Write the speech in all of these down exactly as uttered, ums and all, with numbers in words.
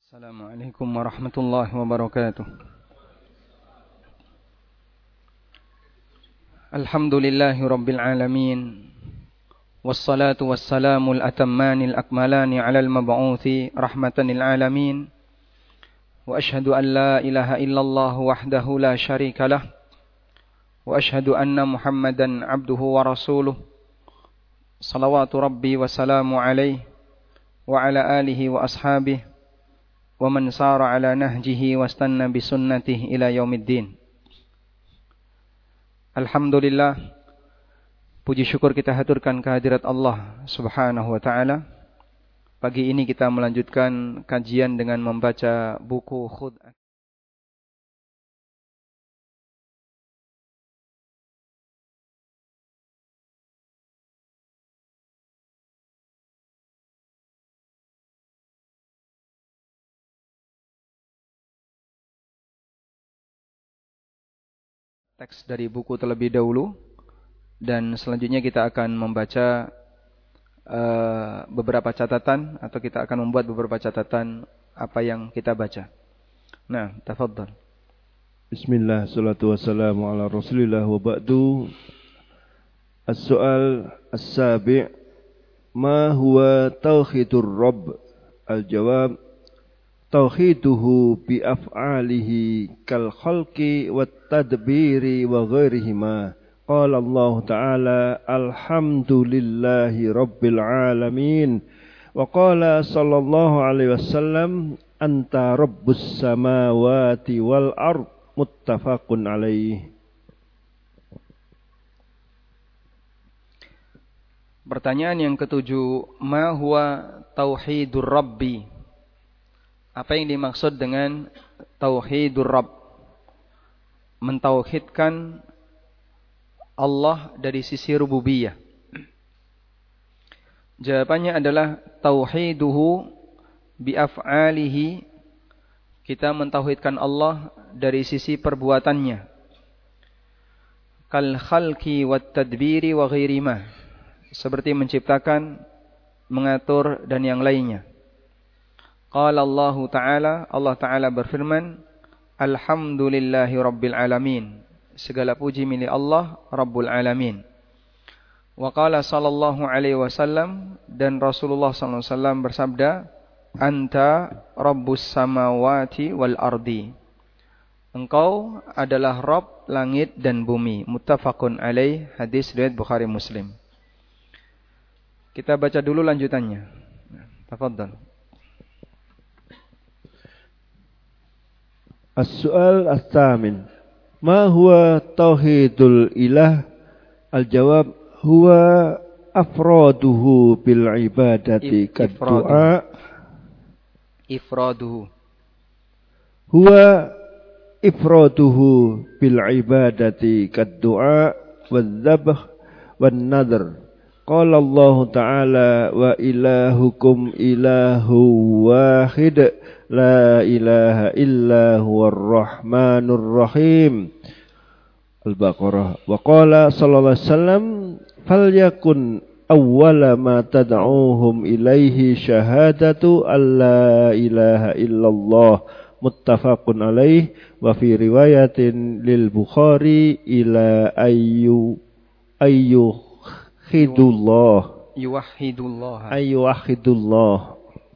Assalamualaikum warahmatullahi wabarakatuh. Alhamdulillahi rabbil alamin. Wassalatu wassalamul atammanil akmalani ala al-mab'uthi rahmatan lil alamin. Wa ashhadu an la ilaha illallah wahdahu la syarika lah. Wa ashhadu anna Muhammadan abduhu wa rasuluh. Salawatu rabbi wa salamu alaihi wa ala alihi wa ashabihi wa man sara ala nahjihi wastanna bisunnatihi ila yaumiddin. Alhamdulillah, puji syukur kita haturkan kehadirat Allah Subhanahu wa taala. Pagi ini kita melanjutkan kajian dengan membaca buku Khud teks dari buku terlebih dahulu, dan selanjutnya kita akan membaca uh, beberapa catatan, atau kita akan membuat beberapa catatan apa yang kita baca. Nah, tafadhal. Bismillah, salatu wassalamu ala rasulillah wa ba'du. As-soal as-sabi' ma huwa tauhidur rabb? Al-jawab tauhiduhu bi af'alihi kal khalqi wat tadbiri wa ghairihima. Qala Allah Ta'ala alhamdulillahi rabbil alamin. Wa qala sallallahu alaihi wasallam anta rabbus samawati wal ard. Muttafaqun alaih. Pertanyaan yang ketujuh, ma huwa tauhidur rabbi? Apa yang dimaksud dengan tauhidur rabb? Mentauhidkan Allah dari sisi rububiyah. Jawabannya adalah tauhiduhu bi af'alihi. Kita mentauhidkan Allah dari sisi perbuatannya. Kal khalqi wat tadbiri wa ghairi ma. Seperti menciptakan, mengatur dan yang lainnya. Qala Allah Ta'ala, Allah Ta'ala berfirman, alhamdulillahi rabbil alamin. Segala puji milik Allah Rabbul alamin. Wa qala sallallahu alaihi wasallam, dan Rasulullah sallallahu alaihi wasallam bersabda, anta rabbus samawati wal ardi. Engkau adalah Rabb langit dan bumi. Muttafaqun alaih, hadis riwayat Bukhari Muslim. Kita baca dulu lanjutannya. Tafadhal. As-soal as-samin, ma huwa tauhidul ilah? Al-jawab huwa afraduhu bil ibadati kad du'a. Ifraduhu. Huwa ifraduhu bil ibadati kad du'a wal dhabh wan nadhr. Qala Allah Ta'ala wa ilahukum ilahu wahid. La ilaha illa huwar rahmanur rahim. Al-Baqarah. Wa qala sallallahu alaihi wasallam falyakun awwala ma tad'uuhum ilaihi syahadatu alla ilaha illallah. Muttafaqun alaih. Wa fi riwayatin lil Bukhari ila ayyu ayyu khidullah yuwahhidullah ayyuhidullah.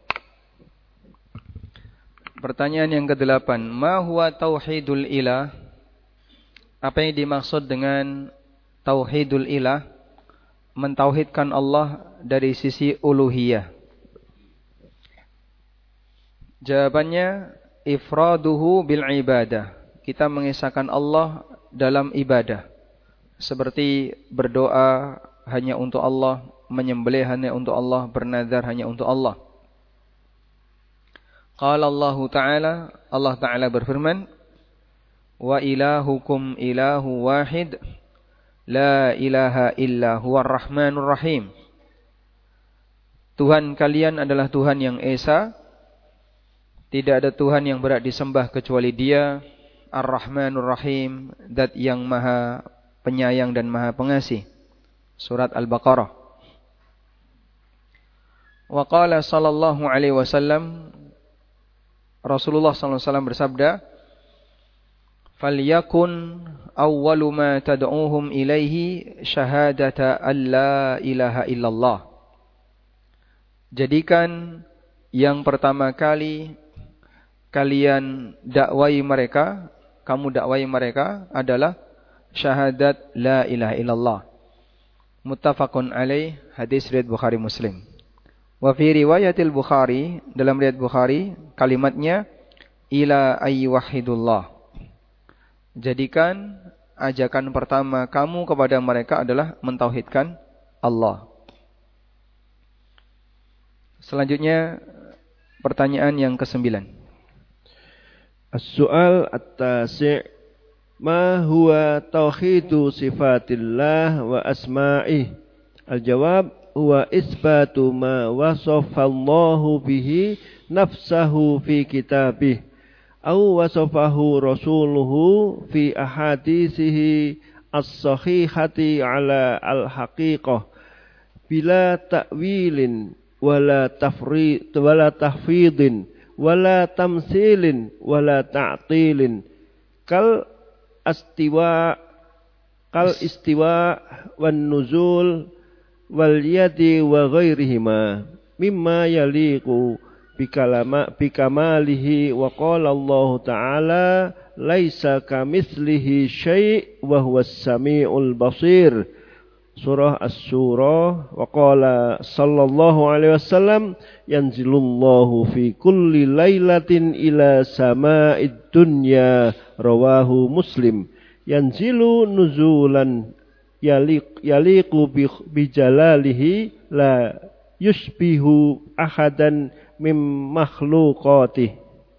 Pertanyaan yang kedelapan, ma huwa tauhidul ilah? Apa yang dimaksud dengan tauhidul ilah? Mentauhidkan Allah dari sisi uluhiyah. Jawabannya ifraduhu bil ibadah. Kita mengisahkan Allah dalam ibadah. Seperti berdoa hanya untuk Allah, menyembelih hanya untuk Allah, bernazar hanya untuk Allah. Qala Allah Ta'ala, Allah Ta'ala berfirman, wa ilahukum ilahu wahid, la ilaha illa huwar rahmanur rahim. Tuhan kalian adalah Tuhan yang esa, tidak ada Tuhan yang berhak disembah kecuali Dia, Ar-Rahmanur Rahim, Zat yang maha penyayang dan maha pengasih. Surat Al-Baqarah. Wa qala sallallahu alaihi wasallam, Rasulullah sallallahu alaihi wasallam bersabda, "Falyakun awwalu ma tad'uuhum ilaihi syahadata an la ilaha illallah." Jadikan yang pertama kali kalian dakwai mereka, kamu dakwai mereka adalah syahadat la ilaha illallah. Muttafaqun alaih, hadis riwayat Bukhari Muslim. Wa fi riwayatil Bukhari, dalam riwayat Bukhari kalimatnya ila ayyuhidullah. Jadikan ajakan pertama kamu kepada mereka adalah mentauhidkan Allah. Selanjutnya pertanyaan yang kesembilan. As-su'al at-tasi' ma huwa tauhidu sifatillah wa asma'ih? Al-jawab huwa isbatu ma wasafallahu bihi nafsahu fi kitabih aw wasafahu rasuluhu fi ahadithihi as-sahihati ala al-haqiqah bila ta'wilin wala tafrid wala tahfidin wala tamsilin wala ta'tilin kal astiwa kal istiwa wan nuzul wal yadi wa ghairihima mimma yaliqu bikalama bikamalihi wa qala Allah ta'ala laisa kamitslihi syai' wa huwas samiul basir. Surah Asy-Syura. Wa qala sallallahu alaihi wasallam yanzilullahu fi kulli lailatin ila sama'id dunya. Rawahu Muslim. Yanzilu nuzulan yaliq yaliqu bi jalalihi la yushbihu ahadan mim makhluqatih.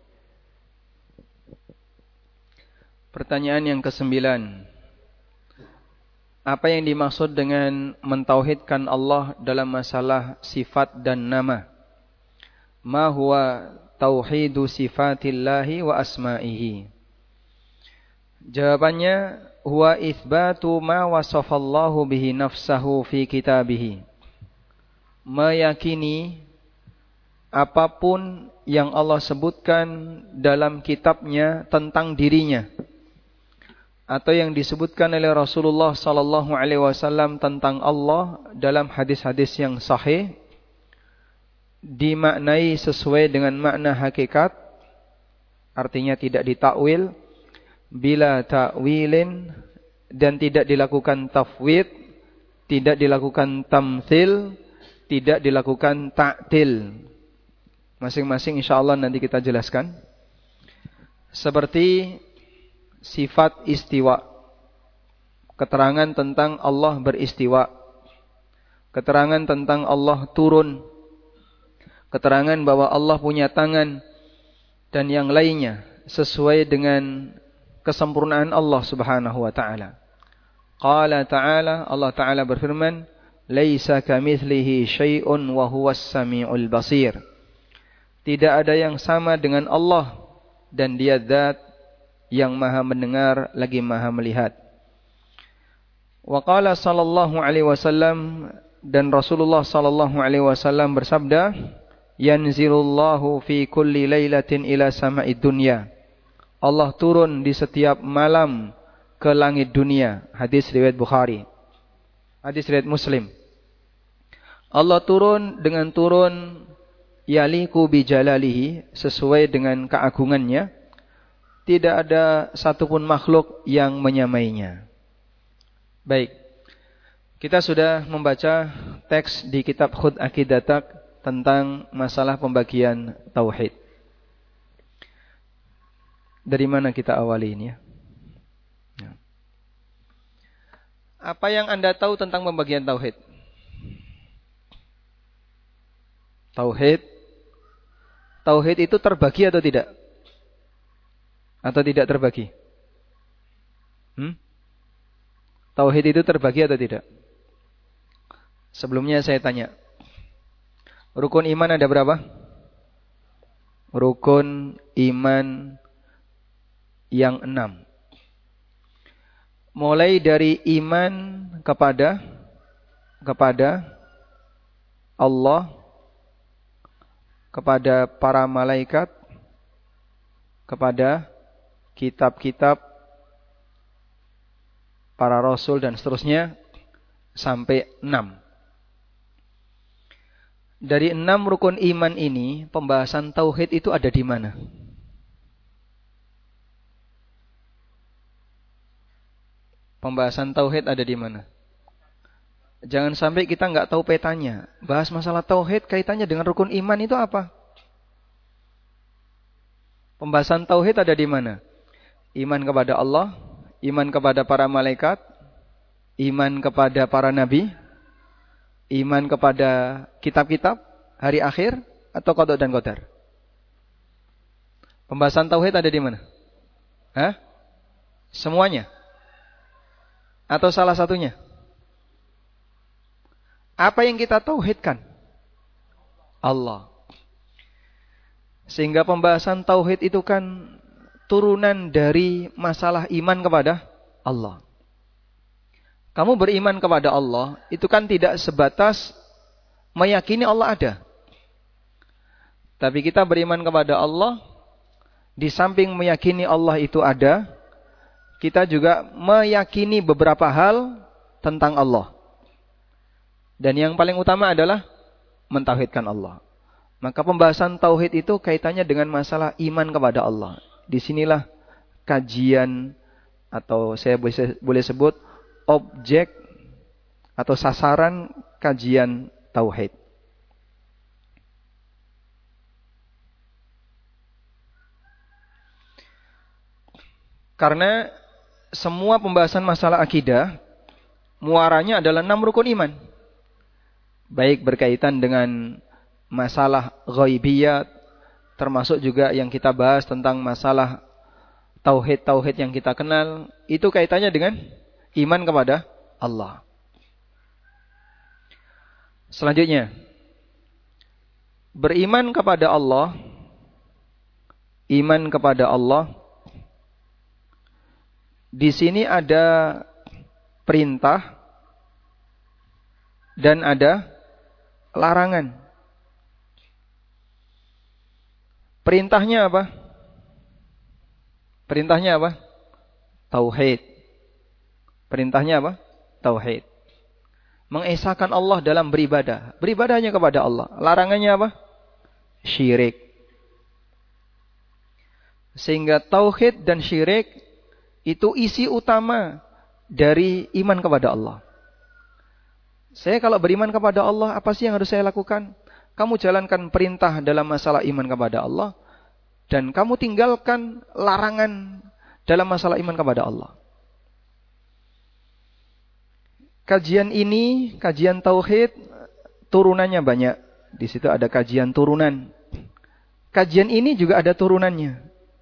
Pertanyaan yang kesembilan. Apa yang dimaksud dengan mentauhidkan Allah dalam masalah sifat dan nama? Ma huwa tauhidu sifatillahi wa asma'ihi? Jawabannya, huwa itsbatu ma wasafallahu bihi nafsahu fi kitabihi. Meyakini apapun yang Allah sebutkan dalam kitabnya tentang dirinya, atau yang disebutkan oleh Rasulullah sallallahu alaihi wasallam tentang Allah dalam hadis-hadis yang sahih, dimaknai sesuai dengan makna hakikat, artinya tidak ditakwil, bila takwilin, dan tidak dilakukan tafwid, tidak dilakukan tamtsil, tidak dilakukan ta'til. Masing-masing insyaallah nanti kita jelaskan. Seperti sifat istiwa, keterangan tentang Allah beristiwa, keterangan tentang Allah turun, keterangan bahwa Allah punya tangan, dan yang lainnya sesuai dengan kesempurnaan Allah Subhanahu wa taala. Qala ta'ala, Allah taala berfirman, laisa kamitslihi syai'un wa huwas samiul basir. Tidak ada yang sama dengan Allah, dan Dia zat yang maha mendengar lagi maha melihat. Wa qala sallallahu alaihi wasallam, dan Rasulullah sallallahu alaihi wasallam bersabda, yanzilullahu fi kulli lailatin ila sama'id dunya. Allah turun di setiap malam ke langit dunia. Hadis riwayat Bukhari. Hadis riwayat Muslim. Allah turun dengan turun yaliku bi jalalihi, sesuai dengan keagungannya. Tidak ada satupun makhluk yang menyamainya. Baik, kita sudah membaca teks di kitab Khud Aqidatak tentang masalah pembagian tauhid. Dari mana kita awali ini ya? Apa yang Anda tahu tentang pembagian tauhid? Tauhid, tauhid itu terbagi atau tidak? Atau tidak terbagi? Hmm? Tauhid itu terbagi atau tidak? Sebelumnya saya tanya, rukun iman ada berapa? Rukun iman yang enam. Mulai dari iman kepada kepada Allah, kepada para malaikat, kepada kitab-kitab para rasul dan seterusnya sampai enam. Dari enam rukun iman ini, pembahasan tauhid itu ada di mana? Pembahasan tauhid ada di mana? Jangan sampai kita nggak tahu petanya. Bahas masalah tauhid kaitannya dengan rukun iman itu apa? Pembahasan tauhid ada di mana? Iman kepada Allah, iman kepada para malaikat, iman kepada para nabi, iman kepada kitab-kitab, hari akhir, atau qada dan qadar. Pembahasan tauhid ada di mana? Hah? Semuanya? Atau salah satunya? Apa yang kita tauhidkan? Allah. Sehingga pembahasan tauhid itu kan turunan dari masalah iman kepada Allah. Kamu beriman kepada Allah, itu kan tidak sebatas meyakini Allah ada. Tapi kita beriman kepada Allah, di samping meyakini Allah itu ada, kita juga meyakini beberapa hal tentang Allah. Dan yang paling utama adalah mentauhidkan Allah. Maka pembahasan tauhid itu kaitannya dengan masalah iman kepada Allah. Disinilah kajian atau saya boleh sebut objek atau sasaran kajian tauhid. Karena semua pembahasan masalah akidah muaranya adalah enam rukun iman. Baik berkaitan dengan masalah ghaibiyat, termasuk juga yang kita bahas tentang masalah tauhid-tauhid yang kita kenal, itu kaitannya dengan iman kepada Allah. Selanjutnya, beriman kepada Allah, iman kepada Allah, di sini ada perintah dan ada larangan. Perintahnya apa? Perintahnya apa? Tauhid. Perintahnya apa? Tauhid. Mengesahkan Allah dalam beribadah. Beribadahnya kepada Allah. Larangannya apa? Syirik. Sehingga tauhid dan syirik itu isi utama dari iman kepada Allah. Saya kalau beriman kepada Allah, apa sih yang harus saya lakukan? Kamu jalankan perintah dalam masalah iman kepada Allah, dan kamu tinggalkan larangan dalam masalah iman kepada Allah. Kajian ini, kajian tauhid, turunannya banyak. Di situ ada kajian turunan. Kajian ini juga ada turunannya.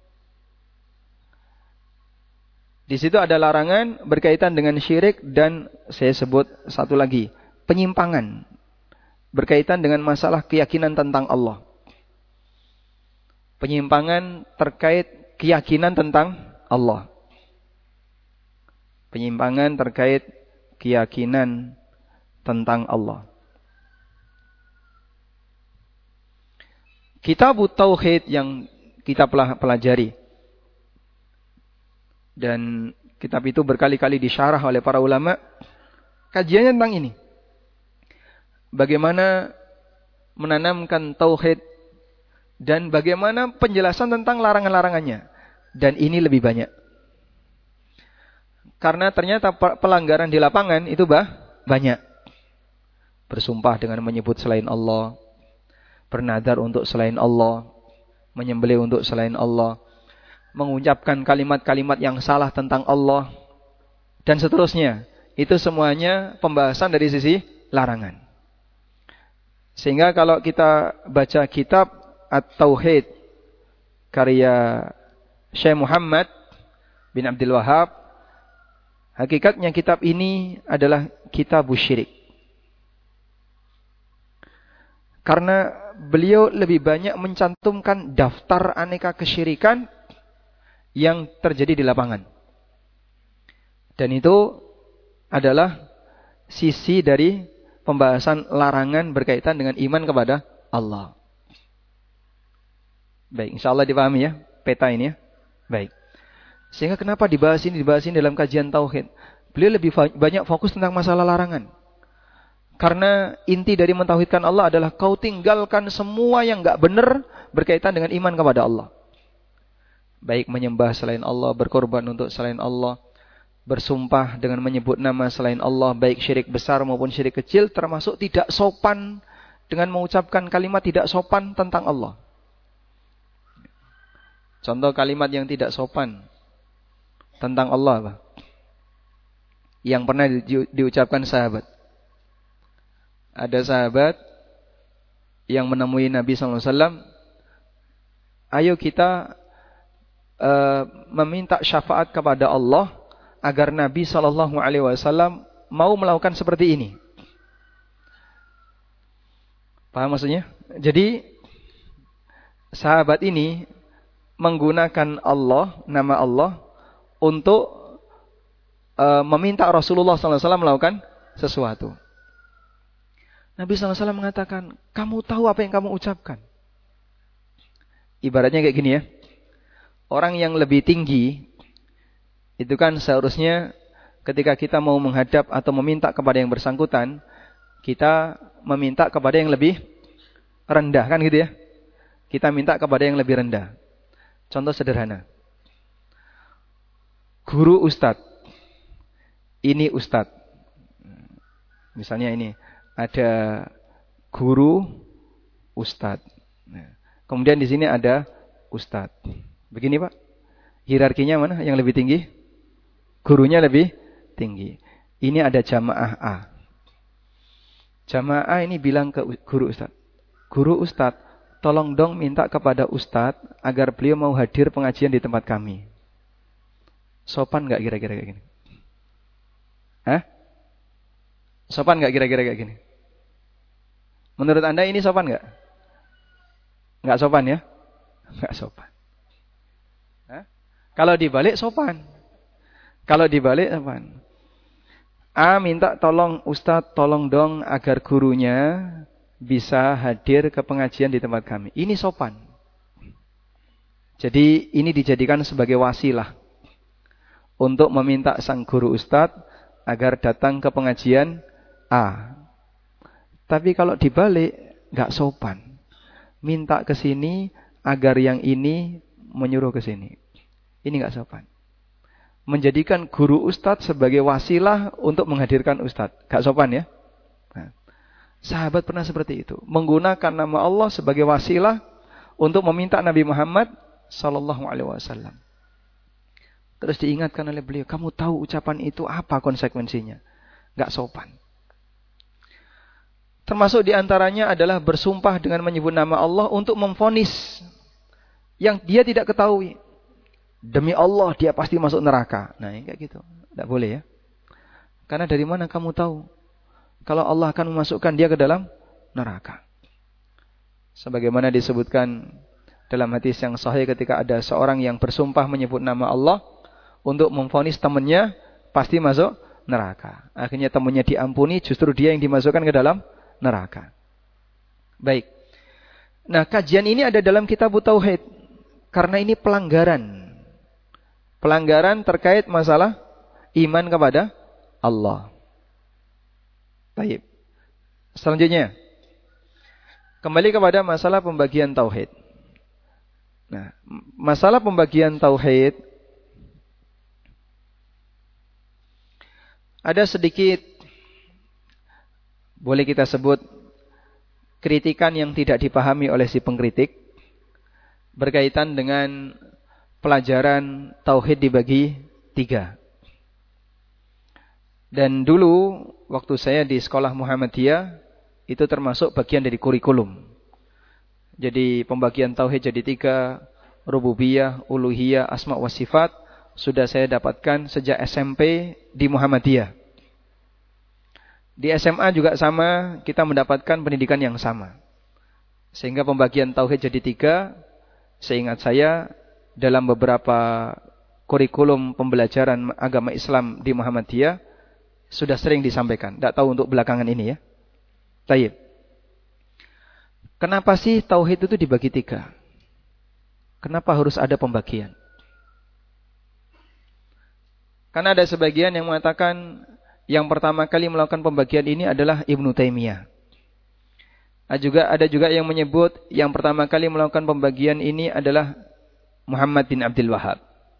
Di situ ada larangan berkaitan dengan syirik dan saya sebut satu lagi, penyimpangan berkaitan dengan masalah keyakinan tentang Allah. Penyimpangan terkait keyakinan tentang Allah. Penyimpangan terkait keyakinan tentang Allah. Kitab Tauhid yang kita pelajari, dan kitab itu berkali-kali disyarah oleh para ulama, kajiannya tentang ini. Bagaimana menanamkan tauhid dan bagaimana penjelasan tentang larangan-larangannya. Dan ini lebih banyak. Karena ternyata pelanggaran di lapangan itu bah, banyak. Bersumpah dengan menyebut selain Allah, bernadar untuk selain Allah, menyembelih untuk selain Allah, mengucapkan kalimat-kalimat yang salah tentang Allah, dan seterusnya. Itu semuanya pembahasan dari sisi larangan. Sehingga kalau kita baca kitab At-Tauhid karya Syekh Muhammad bin Abdul Wahab, hakikatnya kitab ini adalah kitab syirik. Karena beliau lebih banyak mencantumkan daftar aneka kesyirikan yang terjadi di lapangan. Dan itu adalah sisi dari pembahasan larangan berkaitan dengan iman kepada Allah. Baik, insya Allah dipahami ya. peta ini ya. Baik. Sehingga kenapa dibahas ini, dibahas ini dalam kajian tauhid? Beliau lebih banyak fokus tentang masalah larangan. Karena inti dari mentauhidkan Allah adalah kau tinggalkan semua yang enggak benar berkaitan dengan iman kepada Allah. Baik menyembah selain Allah, berkorban untuk selain Allah, bersumpah dengan menyebut nama selain Allah, baik syirik besar maupun syirik kecil, termasuk tidak sopan dengan mengucapkan kalimat tidak sopan tentang Allah. Contoh kalimat yang tidak sopan tentang Allah apa? Yang pernah di, diucapkan sahabat. Ada sahabat yang menemui Nabi sallallahu alaihi wasallam, ayo kita uh, meminta syafaat kepada Allah agar Nabi sallallahu alaihi wasallam mau melakukan seperti ini. Paham maksudnya? Jadi sahabat ini menggunakan Allah, nama Allah untuk uh, meminta Rasulullah sallallahu alaihi wasallam melakukan sesuatu. Nabi sallallahu alaihi wasallam mengatakan, kamu tahu apa yang kamu ucapkan? Ibaratnya kayak gini ya. Orang yang lebih tinggi, itu kan seharusnya ketika kita mau menghadap atau meminta kepada yang bersangkutan, kita meminta kepada yang lebih rendah, kan gitu ya. Kita minta kepada yang lebih rendah. Contoh sederhana. Guru ustadz. Ini ustadz. Misalnya ini. Ada guru ustadz. Nah, kemudian di sini ada ustadz. Begini Pak. Hierarkinya mana yang lebih tinggi? Gurunya lebih tinggi. Ini ada jamaah A. Jamaah A ini bilang ke guru ustadz. Guru ustadz, tolong dong minta kepada ustadz agar beliau mau hadir pengajian di tempat kami. Sopan gak kira-kira kayak gini? Hah? Sopan gak kira-kira kayak gini? Menurut Anda ini sopan gak? Gak sopan ya? Gak sopan. Hah? Kalau dibalik sopan. Kalau dibalik sopan. A minta tolong Ustadz, tolong dong agar gurunya bisa hadir ke pengajian di tempat kami. Ini sopan. Jadi ini dijadikan sebagai wasilah untuk meminta sang guru Ustadz agar datang ke pengajian A. Tapi kalau dibalik, nggak sopan. Minta ke sini agar yang ini menyuruh ke sini. Ini nggak sopan. Menjadikan guru ustadz sebagai wasilah untuk menghadirkan ustadz. Nggak sopan ya. Nah, sahabat pernah seperti itu. Menggunakan nama Allah sebagai wasilah untuk meminta Nabi Muhammad sallallahu alaihi wasallam. Terus diingatkan oleh beliau, kamu tahu ucapan itu apa konsekuensinya? Nggak sopan. Termasuk diantaranya adalah bersumpah dengan menyebut nama Allah untuk memvonis yang dia tidak ketahui. Demi Allah dia pasti masuk neraka. Nah kayak gitu. Tidak boleh ya. Karena dari mana kamu tahu kalau Allah akan memasukkan dia ke dalam neraka? Sebagaimana disebutkan dalam hadis yang sahih ketika ada seorang yang bersumpah menyebut nama Allah untuk memvonis temannya pasti masuk neraka. Akhirnya temannya diampuni, justru dia yang dimasukkan ke dalam neraka. Baik. Nah, kajian ini ada dalam kitab Tauhid. Karena ini pelanggaran. Pelanggaran terkait masalah iman kepada Allah. Baik. Selanjutnya. Kembali kepada masalah pembagian Tauhid. Nah, masalah pembagian Tauhid. Ada sedikit, boleh kita sebut, kritikan yang tidak dipahami oleh si pengkritik berkaitan dengan pelajaran tauhid dibagi tiga. Dan dulu waktu saya di sekolah Muhammadiyah itu termasuk bagian dari kurikulum. Jadi pembagian tauhid jadi tiga, rububiyah, uluhiyah, asma wa sifat sudah saya dapatkan sejak S M P di Muhammadiyah. Di S M A juga sama, kita mendapatkan pendidikan yang sama. Sehingga pembagian tauhid jadi tiga, seingat saya dalam beberapa kurikulum pembelajaran agama Islam di Muhammadiyah sudah sering disampaikan. Tidak tahu untuk belakangan ini ya. Tayyib. Kenapa sih tauhid itu dibagi tiga? Kenapa harus ada pembagian? Karena ada sebagian yang mengatakan yang pertama kali melakukan pembagian ini adalah Ibnu Taimiyah. Ada juga, ada juga yang menyebut yang pertama kali melakukan pembagian ini adalah Muhammad bin Abdul Wahhab.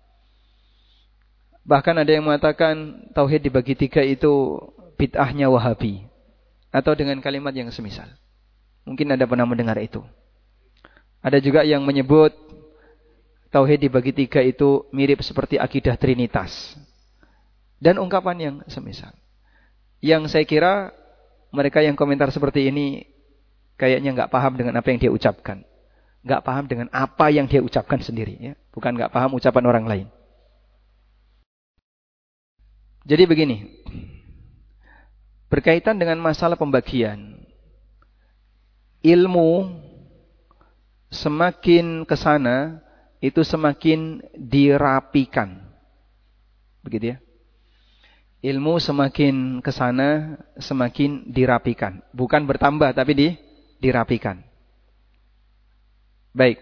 Bahkan ada yang mengatakan tauhid dibagi tiga itu bid'ahnya Wahabi. Atau dengan kalimat yang semisal. Mungkin Anda pernah mendengar itu. Ada juga yang menyebut tauhid dibagi tiga itu mirip seperti akidah Trinitas. Dan ungkapan yang semisal. Yang saya kira mereka yang komentar seperti ini kayaknya nggak paham dengan apa yang dia ucapkan. Nggak paham dengan apa yang dia ucapkan sendiri. Ya. Bukan nggak paham ucapan orang lain. Jadi begini. Berkaitan dengan masalah pembagian. Ilmu semakin ke sana itu semakin dirapikan. Begitu ya. Ilmu semakin ke sana semakin dirapikan. Bukan bertambah tapi di, dirapikan. Baik.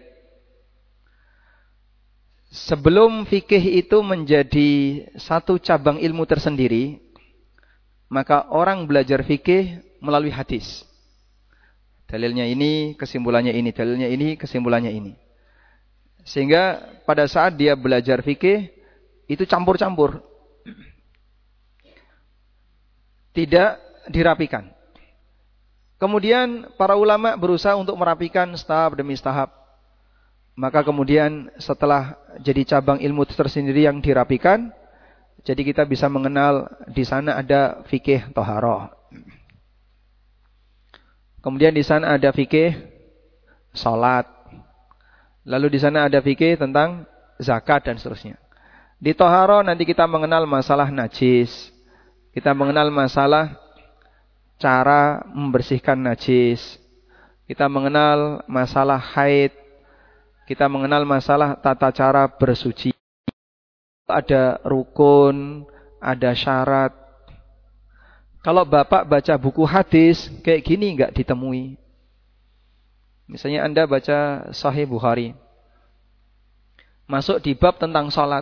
Sebelum fikih itu menjadi satu cabang ilmu tersendiri, maka orang belajar fikih melalui hadis. Dalilnya ini, kesimpulannya ini, dalilnya ini, kesimpulannya ini. Sehingga pada saat dia belajar fikih itu campur-campur. Tidak dirapikan. Kemudian para ulama berusaha untuk merapikan tahap demi tahap. Maka kemudian setelah jadi cabang ilmu tersendiri yang dirapikan, jadi kita bisa mengenal di sana ada fikih thaharah. Kemudian di sana ada fikih salat. Lalu di sana ada fikih tentang zakat dan seterusnya. Di thaharah nanti kita mengenal masalah najis. Kita mengenal masalah cara membersihkan najis. Kita mengenal masalah haid. Kita mengenal masalah tata cara bersuci. Ada rukun, ada syarat. Kalau Bapak baca buku hadis, kayak gini enggak ditemui. Misalnya Anda baca Sahih Bukhari. Masuk di bab tentang salat.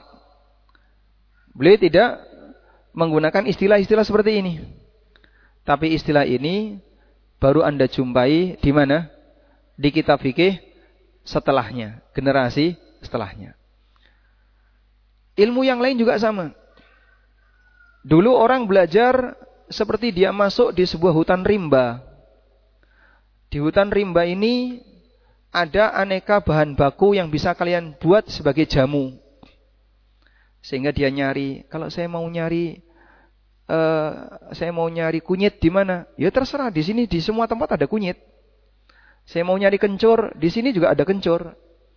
Beliau tidak menggunakan istilah-istilah seperti ini. Tapi istilah ini baru Anda jumpai di mana? Di kitab fikih setelahnya, generasi setelahnya. Ilmu yang lain juga sama. Dulu orang belajar seperti dia masuk di sebuah hutan rimba. Di hutan rimba ini ada aneka bahan baku yang bisa kalian buat sebagai jamu. Sehingga dia nyari, kalau saya mau nyari, uh, saya mau nyari kunyit di mana? Ya terserah, di sini di semua tempat ada kunyit. Saya mau nyari kencur, di sini juga ada kencur.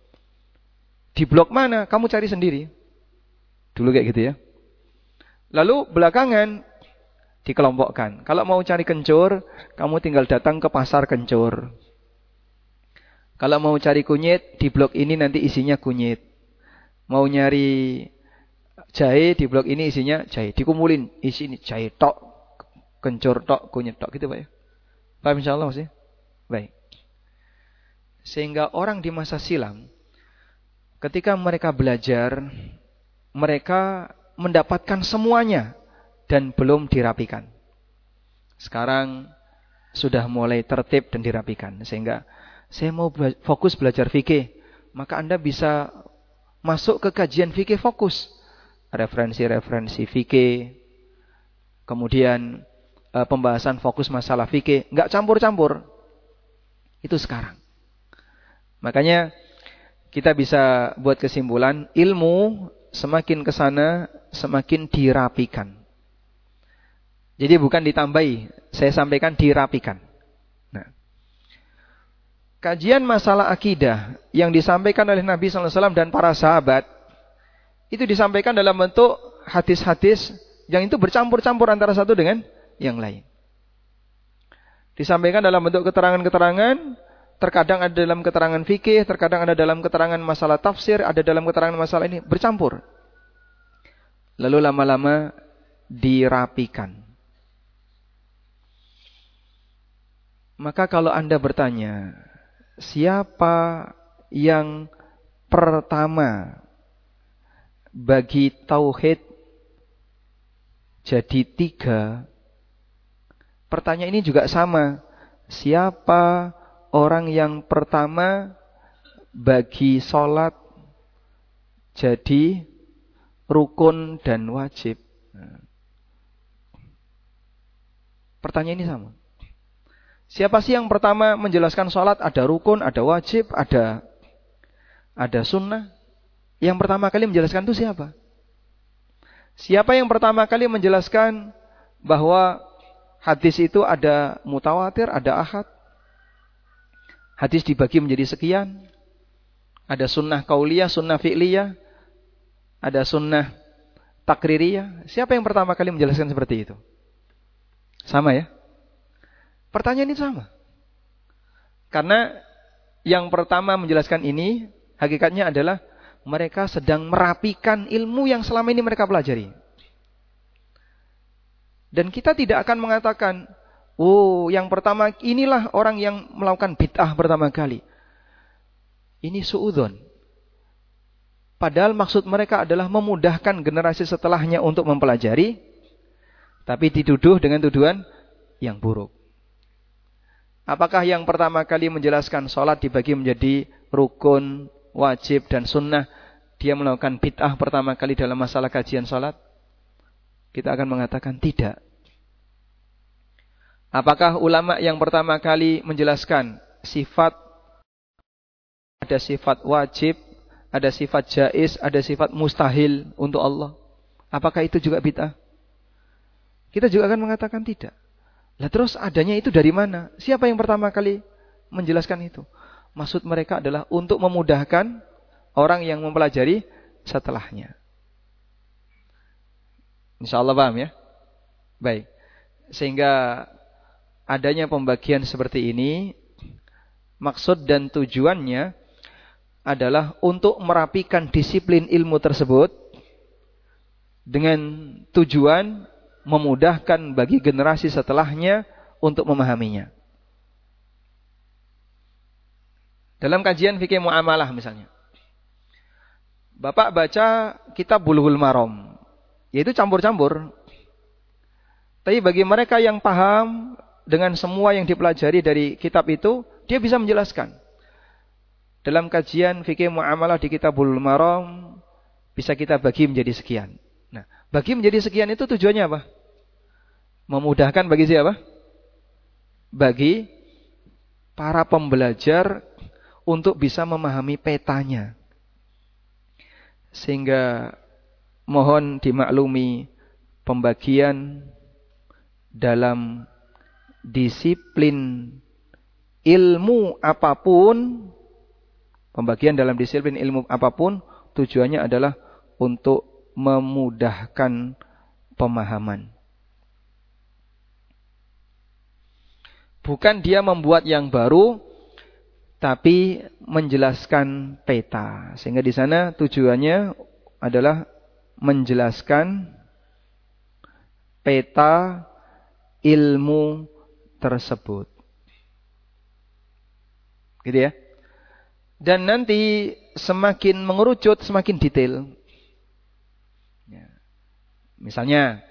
Di blok mana? Kamu cari sendiri. Dulu kayak gitu ya. Lalu belakangan dikelompokkan. Kalau mau cari kencur, kamu tinggal datang ke pasar kencur. Kalau mau cari kunyit, di blok ini nanti isinya kunyit. Mau nyari jahe, di blok ini isinya jahe. Dikumulin, isi ini jahe tok, kencur tok, kunyit tok. Gitu Pak ya. Paham insyaallah Mas ya? Baik. Sehingga orang di masa silam, ketika mereka belajar, mereka mendapatkan semuanya dan belum dirapikan. Sekarang sudah mulai tertib dan dirapikan. Sehingga saya mau bela- fokus belajar fikih, maka Anda bisa masuk ke kajian fikih fokus. Referensi-referensi fikih, kemudian e, pembahasan fokus masalah fikih, enggak campur-campur. Itu sekarang. Makanya kita bisa buat kesimpulan, ilmu semakin ke sana semakin dirapikan. Jadi bukan ditambahi, saya sampaikan dirapikan. Nah, kajian masalah akidah yang disampaikan oleh Nabi sallallahu alaihi wasallam dan para sahabat itu disampaikan dalam bentuk hadis-hadis yang itu bercampur-campur antara satu dengan yang lain. Disampaikan dalam bentuk keterangan-keterangan, terkadang ada dalam keterangan fikih, terkadang ada dalam keterangan masalah tafsir, ada dalam keterangan masalah ini, bercampur. Lalu lama-lama dirapikan. Maka kalau Anda bertanya, siapa yang pertama bagi tauhid jadi tiga. Pertanyaan ini juga sama. Siapa orang yang pertama bagi sholat jadi rukun dan wajib? Pertanyaan ini sama. Siapa sih yang pertama menjelaskan sholat ada rukun, ada wajib, ada ada sunnah? Yang pertama kali menjelaskan itu siapa? Siapa yang pertama kali menjelaskan bahwa hadis itu ada mutawatir, ada ahad? Hadis dibagi menjadi sekian. Ada sunnah kauliyah, sunnah fi'liyah, ada sunnah takririyah. Siapa yang pertama kali menjelaskan seperti itu? Sama ya? Pertanyaan ini sama. Karena yang pertama menjelaskan ini, hakikatnya adalah mereka sedang merapikan ilmu yang selama ini mereka pelajari. Dan kita tidak akan mengatakan, oh yang pertama inilah orang yang melakukan bid'ah pertama kali. Ini suudzon. Padahal maksud mereka adalah memudahkan generasi setelahnya untuk mempelajari, tapi dituduh dengan tuduhan yang buruk. Apakah yang pertama kali menjelaskan sholat dibagi menjadi rukun, wajib dan sunnah, dia melakukan bid'ah pertama kali dalam masalah kajian sholat? Kita akan mengatakan tidak. Apakah ulama yang pertama kali menjelaskan sifat, ada sifat wajib, ada sifat jaiz, ada sifat mustahil untuk Allah? Apakah itu juga bid'ah? Kita juga akan mengatakan tidak. Lah terus adanya itu dari mana? Siapa yang pertama kali menjelaskan itu? Maksud mereka adalah untuk memudahkan orang yang mempelajari setelahnya. Insyaallah paham ya? Baik. Sehingga adanya pembagian seperti ini, maksud dan tujuannya adalah untuk merapikan disiplin ilmu tersebut dengan tujuan memudahkan bagi generasi setelahnya untuk memahaminya. Dalam kajian fikih muamalah misalnya, Bapak baca kitab Bulughul Maram, yaitu campur-campur. Tapi bagi mereka yang paham dengan semua yang dipelajari dari kitab itu, dia bisa menjelaskan. Dalam kajian fikih muamalah di kitab Bulughul Maram, bisa kita bagi menjadi sekian. Nah, bagi menjadi sekian itu tujuannya apa? Memudahkan bagi siapa? Bagi para pembelajar untuk bisa memahami petanya. Sehingga mohon dimaklumi pembagian dalam disiplin ilmu apapun, pembagian dalam disiplin ilmu apapun tujuannya adalah untuk memudahkan pemahaman. Bukan dia membuat yang baru, tapi menjelaskan peta. Sehingga di sana tujuannya adalah menjelaskan peta ilmu tersebut. Gitu ya. Dan nanti semakin mengerucut, semakin detail. Ya. Misalnya,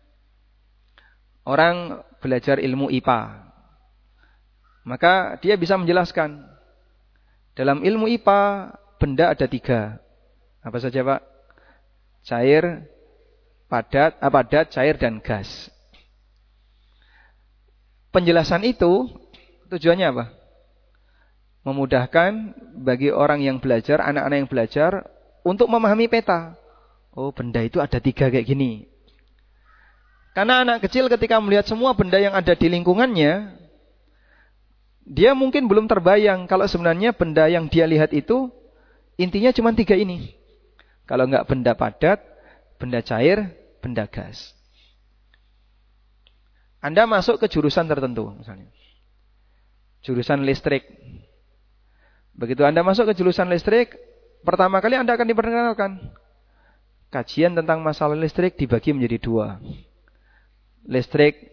orang belajar ilmu I P A. Maka dia bisa menjelaskan. Dalam ilmu I P A, benda ada tiga. Apa saja Pak? Cair, padat, ah, padat, cair, dan gas. Penjelasan itu tujuannya apa? Memudahkan bagi orang yang belajar, anak-anak yang belajar, untuk memahami peta. Oh, benda itu ada tiga kayak gini. Karena anak kecil ketika melihat semua benda yang ada di lingkungannya, dia mungkin belum terbayang kalau sebenarnya benda yang dia lihat itu intinya cuma tiga ini. Kalau enggak benda padat, benda cair, benda gas. Anda masuk ke jurusan tertentu misalnya. Jurusan listrik. Begitu Anda masuk ke jurusan listrik, pertama kali Anda akan diperkenalkan. Kajian tentang masalah listrik dibagi menjadi dua. Listrik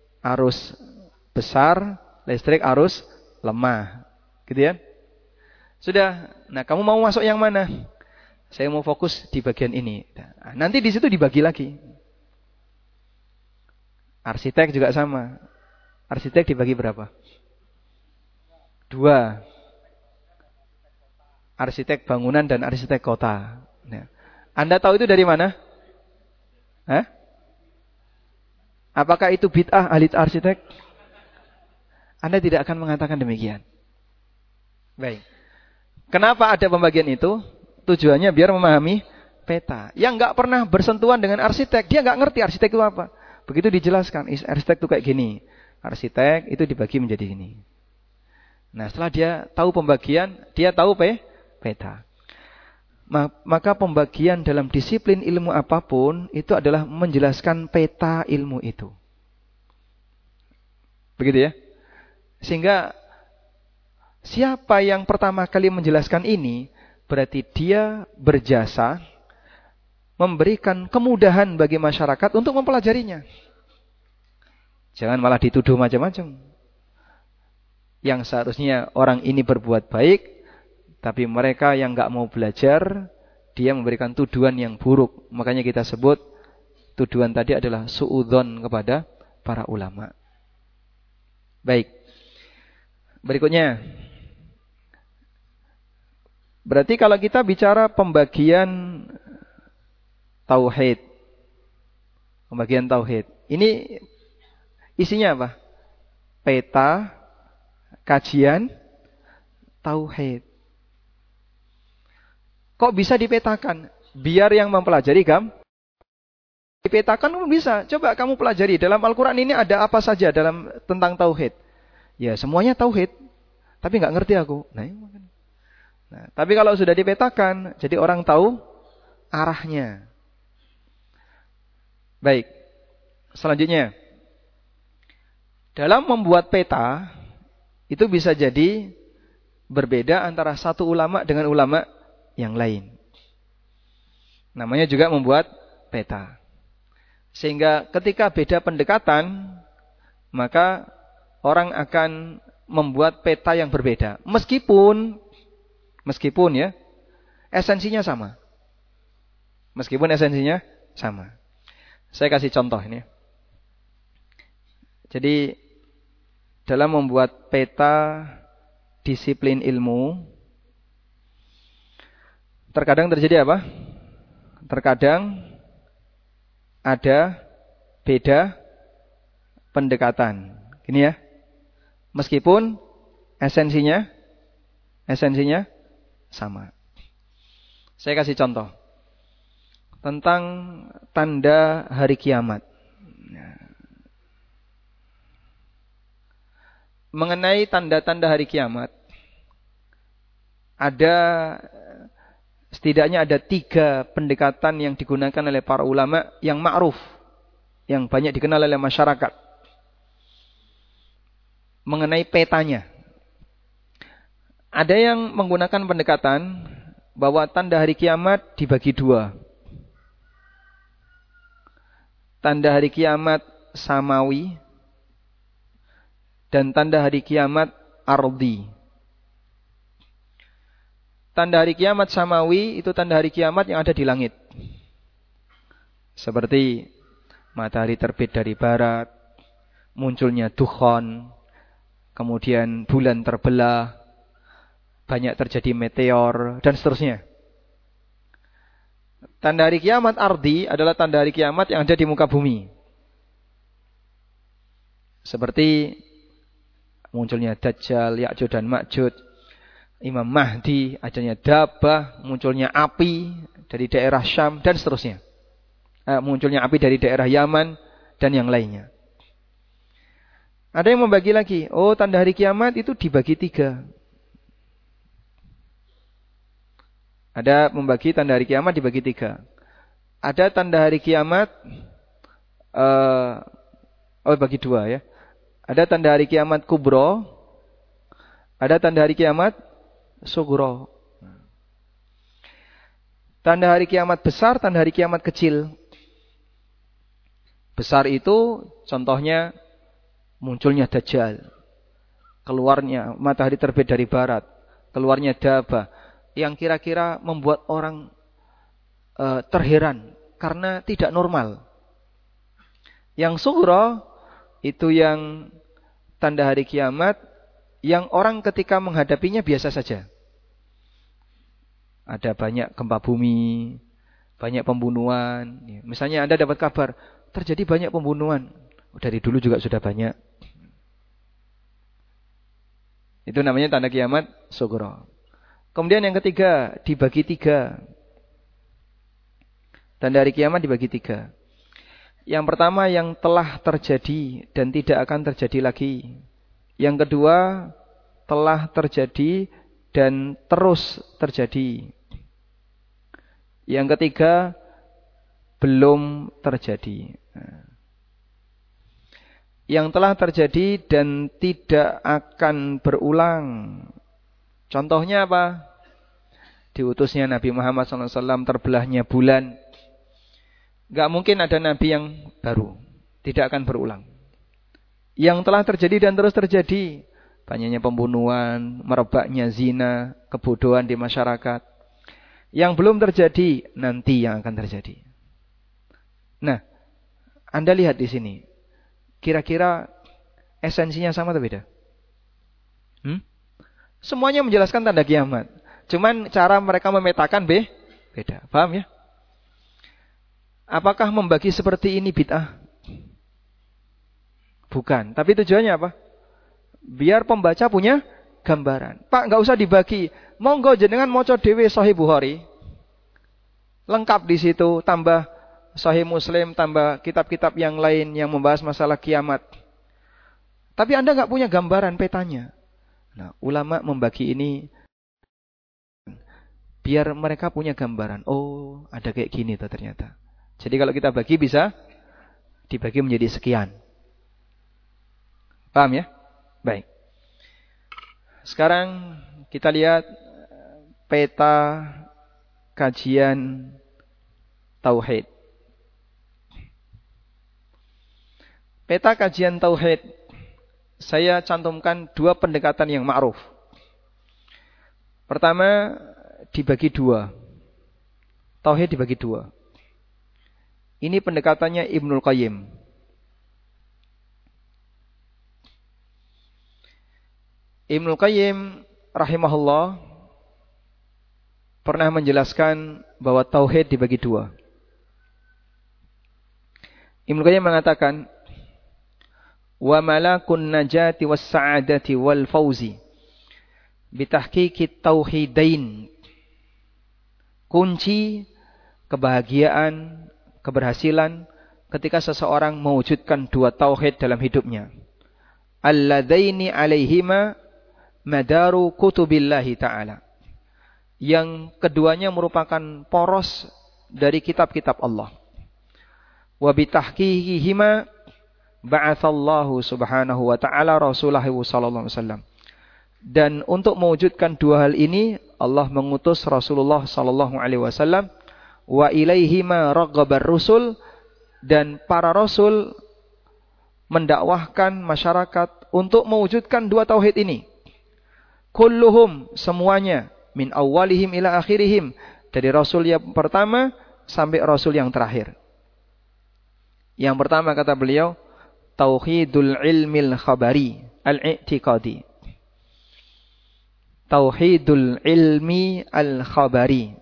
arus besar, listrik arus lemah, gitu ya. Sudah. Nah, kamu mau masuk yang mana? Saya mau fokus di bagian ini. Nah, nanti di situ dibagi lagi. Arsitek juga sama. Arsitek dibagi berapa? Dua. Arsitek bangunan dan arsitek kota. Nah, Anda tahu itu dari mana? Hah? Apakah itu bid'ah ahli arsitek? Anda tidak akan mengatakan demikian. Baik. Kenapa ada pembagian itu? Tujuannya biar memahami peta. Yang nggak pernah bersentuhan dengan arsitek, dia nggak ngerti arsitek itu apa. Begitu dijelaskan, arsitek itu kayak gini. Arsitek itu dibagi menjadi ini. Nah, setelah dia tahu pembagian, dia tahu pe, peta. Maka pembagian dalam disiplin ilmu apapun itu adalah menjelaskan peta ilmu itu. Begitu ya? Sehingga siapa yang pertama kali menjelaskan ini, berarti dia berjasa memberikan kemudahan bagi masyarakat untuk mempelajarinya. Jangan malah dituduh macam-macam. Yang seharusnya orang ini berbuat baik, tapi mereka yang nggak mau belajar, dia memberikan tuduhan yang buruk. Makanya kita sebut tuduhan tadi adalah suudzon kepada para ulama. Baik. Berikutnya. Berarti kalau kita bicara pembagian tauhid. Pembagian tauhid. Ini isinya apa? Peta kajian tauhid. Kok bisa dipetakan? Biar yang mempelajari gam dipetakan pun bisa. Coba kamu pelajari dalam Al-Qur'an ini ada apa saja dalam tentang tauhid. Ya, semuanya tauhid, tapi nggak ngerti aku. Nah, nah, tapi kalau sudah dipetakan, jadi orang tahu arahnya. Baik. Selanjutnya, dalam membuat peta itu bisa jadi berbeda antara satu ulama dengan ulama yang lain. Namanya juga membuat peta. Sehingga ketika beda pendekatan, maka orang akan membuat peta yang berbeda. Meskipun, meskipun ya, esensinya sama. Meskipun esensinya sama. Saya kasih contoh ini. Jadi, dalam membuat peta disiplin ilmu, terkadang terjadi apa? Terkadang ada beda pendekatan. Gini ya. Meskipun esensinya esensinya sama. Saya kasih contoh tentang tanda hari kiamat. Mengenai tanda-tanda hari kiamat, ada setidaknya ada tiga pendekatan yang digunakan oleh para ulama yang ma'ruf, yang banyak dikenal oleh masyarakat. Mengenai petanya. Ada yang menggunakan pendekatan bahwa tanda hari kiamat dibagi dua. Tanda hari kiamat samawi dan tanda hari kiamat ardi. Tanda hari kiamat samawi itu tanda hari kiamat yang ada di langit. Seperti matahari terbit dari barat, munculnya dukhan, kemudian bulan terbelah, banyak terjadi meteor, dan seterusnya. Tanda hari kiamat ardi adalah tanda hari kiamat yang ada di muka bumi. Seperti munculnya Dajjal, Ya'juj dan Ma'juj, Imam Mahdi, adanya Dabah, munculnya api dari daerah Syam, dan seterusnya. Eh, munculnya api dari daerah Yaman, dan yang lainnya. Ada yang membagi lagi. Oh, tanda hari kiamat itu dibagi tiga. Ada membagi tanda hari kiamat dibagi tiga. Ada tanda hari kiamat, uh, oh bagi dua ya. Ada tanda hari kiamat kubro. Ada tanda hari kiamat sugro. Tanda hari kiamat besar, tanda hari kiamat kecil. Besar itu contohnya munculnya Dajjal, keluarnya matahari terbit dari barat, keluarnya dabah yang kira-kira membuat orang uh, terheran karena tidak normal. Yang sughra itu yang tanda hari kiamat yang orang ketika menghadapinya biasa saja. Ada banyak gempa bumi, banyak pembunuhan. Misalnya Anda dapat kabar terjadi banyak pembunuhan. Dari dulu juga sudah banyak. Itu namanya tanda kiamat sughra. Kemudian yang ketiga, dibagi tiga. Tanda hari kiamat dibagi tiga. Yang pertama yang telah terjadi dan tidak akan terjadi lagi. Yang kedua telah terjadi dan terus terjadi. Yang ketiga belum terjadi. Yang telah terjadi dan tidak akan berulang. Contohnya apa? Diutusnya Nabi Muhammad shallallahu alaihi wasallam, terbelahnya bulan. Gak mungkin ada Nabi yang baru. Tidak akan berulang. Yang telah terjadi dan terus terjadi. Banyaknya pembunuhan, merebaknya zina, kebodohan di masyarakat. Yang belum terjadi, nanti yang akan terjadi. Nah, Anda lihat di sini. Kira-kira esensinya sama atau beda? Hmm? Semuanya menjelaskan tanda kiamat. Cuman cara mereka memetakan be, beda. Paham ya? Apakah membagi seperti ini bid'ah? Bukan. Tapi tujuannya apa? Biar pembaca punya gambaran. Pak, nggak usah dibagi. Monggo jenengan maca dhewe Sahih Bukhari. Lengkap di situ. Tambah Sahih Muslim. Tambah kitab-kitab yang lain yang membahas masalah kiamat. Tapi Anda nggak punya gambaran petanya. Nah, ulama membagi ini biar mereka punya gambaran. Oh, ada kayak gini tuh ternyata. Jadi kalau kita bagi bisa dibagi menjadi sekian. Paham ya? Baik. Sekarang kita lihat peta kajian tauhid. Peta kajian tauhid saya cantumkan dua pendekatan yang ma'ruf. Pertama dibagi dua. Tauhid dibagi dua. Ini pendekatannya Ibnul Qayyim. Ibnul Qayyim rahimahullah pernah menjelaskan bahwa tauhid dibagi dua. Ibnul Qayyim mengatakan, wa malakun najati was sa'adati wal fauzi bitahqiqit tauhidain. Kunci kebahagiaan, keberhasilan ketika seseorang mewujudkan dua tauhid dalam hidupnya. Alladzaini alaihima madaru kutubillahi ta'ala. Yang keduanya merupakan poros dari kitab-kitab Allah. Wa bitahqiqihima ba'atsallahu subhanahu wa ta'ala rasulahu sallallahu alaihi wasallam. Dan untuk mewujudkan dua hal ini Allah mengutus Rasulullah sallallahu alaihi wasallam. Wa ilaihima raghabar rusul, dan para rasul mendakwahkan masyarakat untuk mewujudkan dua tauhid ini. Kulluhum, semuanya, min awwalihim ila akhirihim, dari rasul yang pertama sampai rasul yang terakhir. Yang pertama kata beliau, tauhidul ilmil khabari al-i'tiqadi. Tauhidul ilmi al-khabari.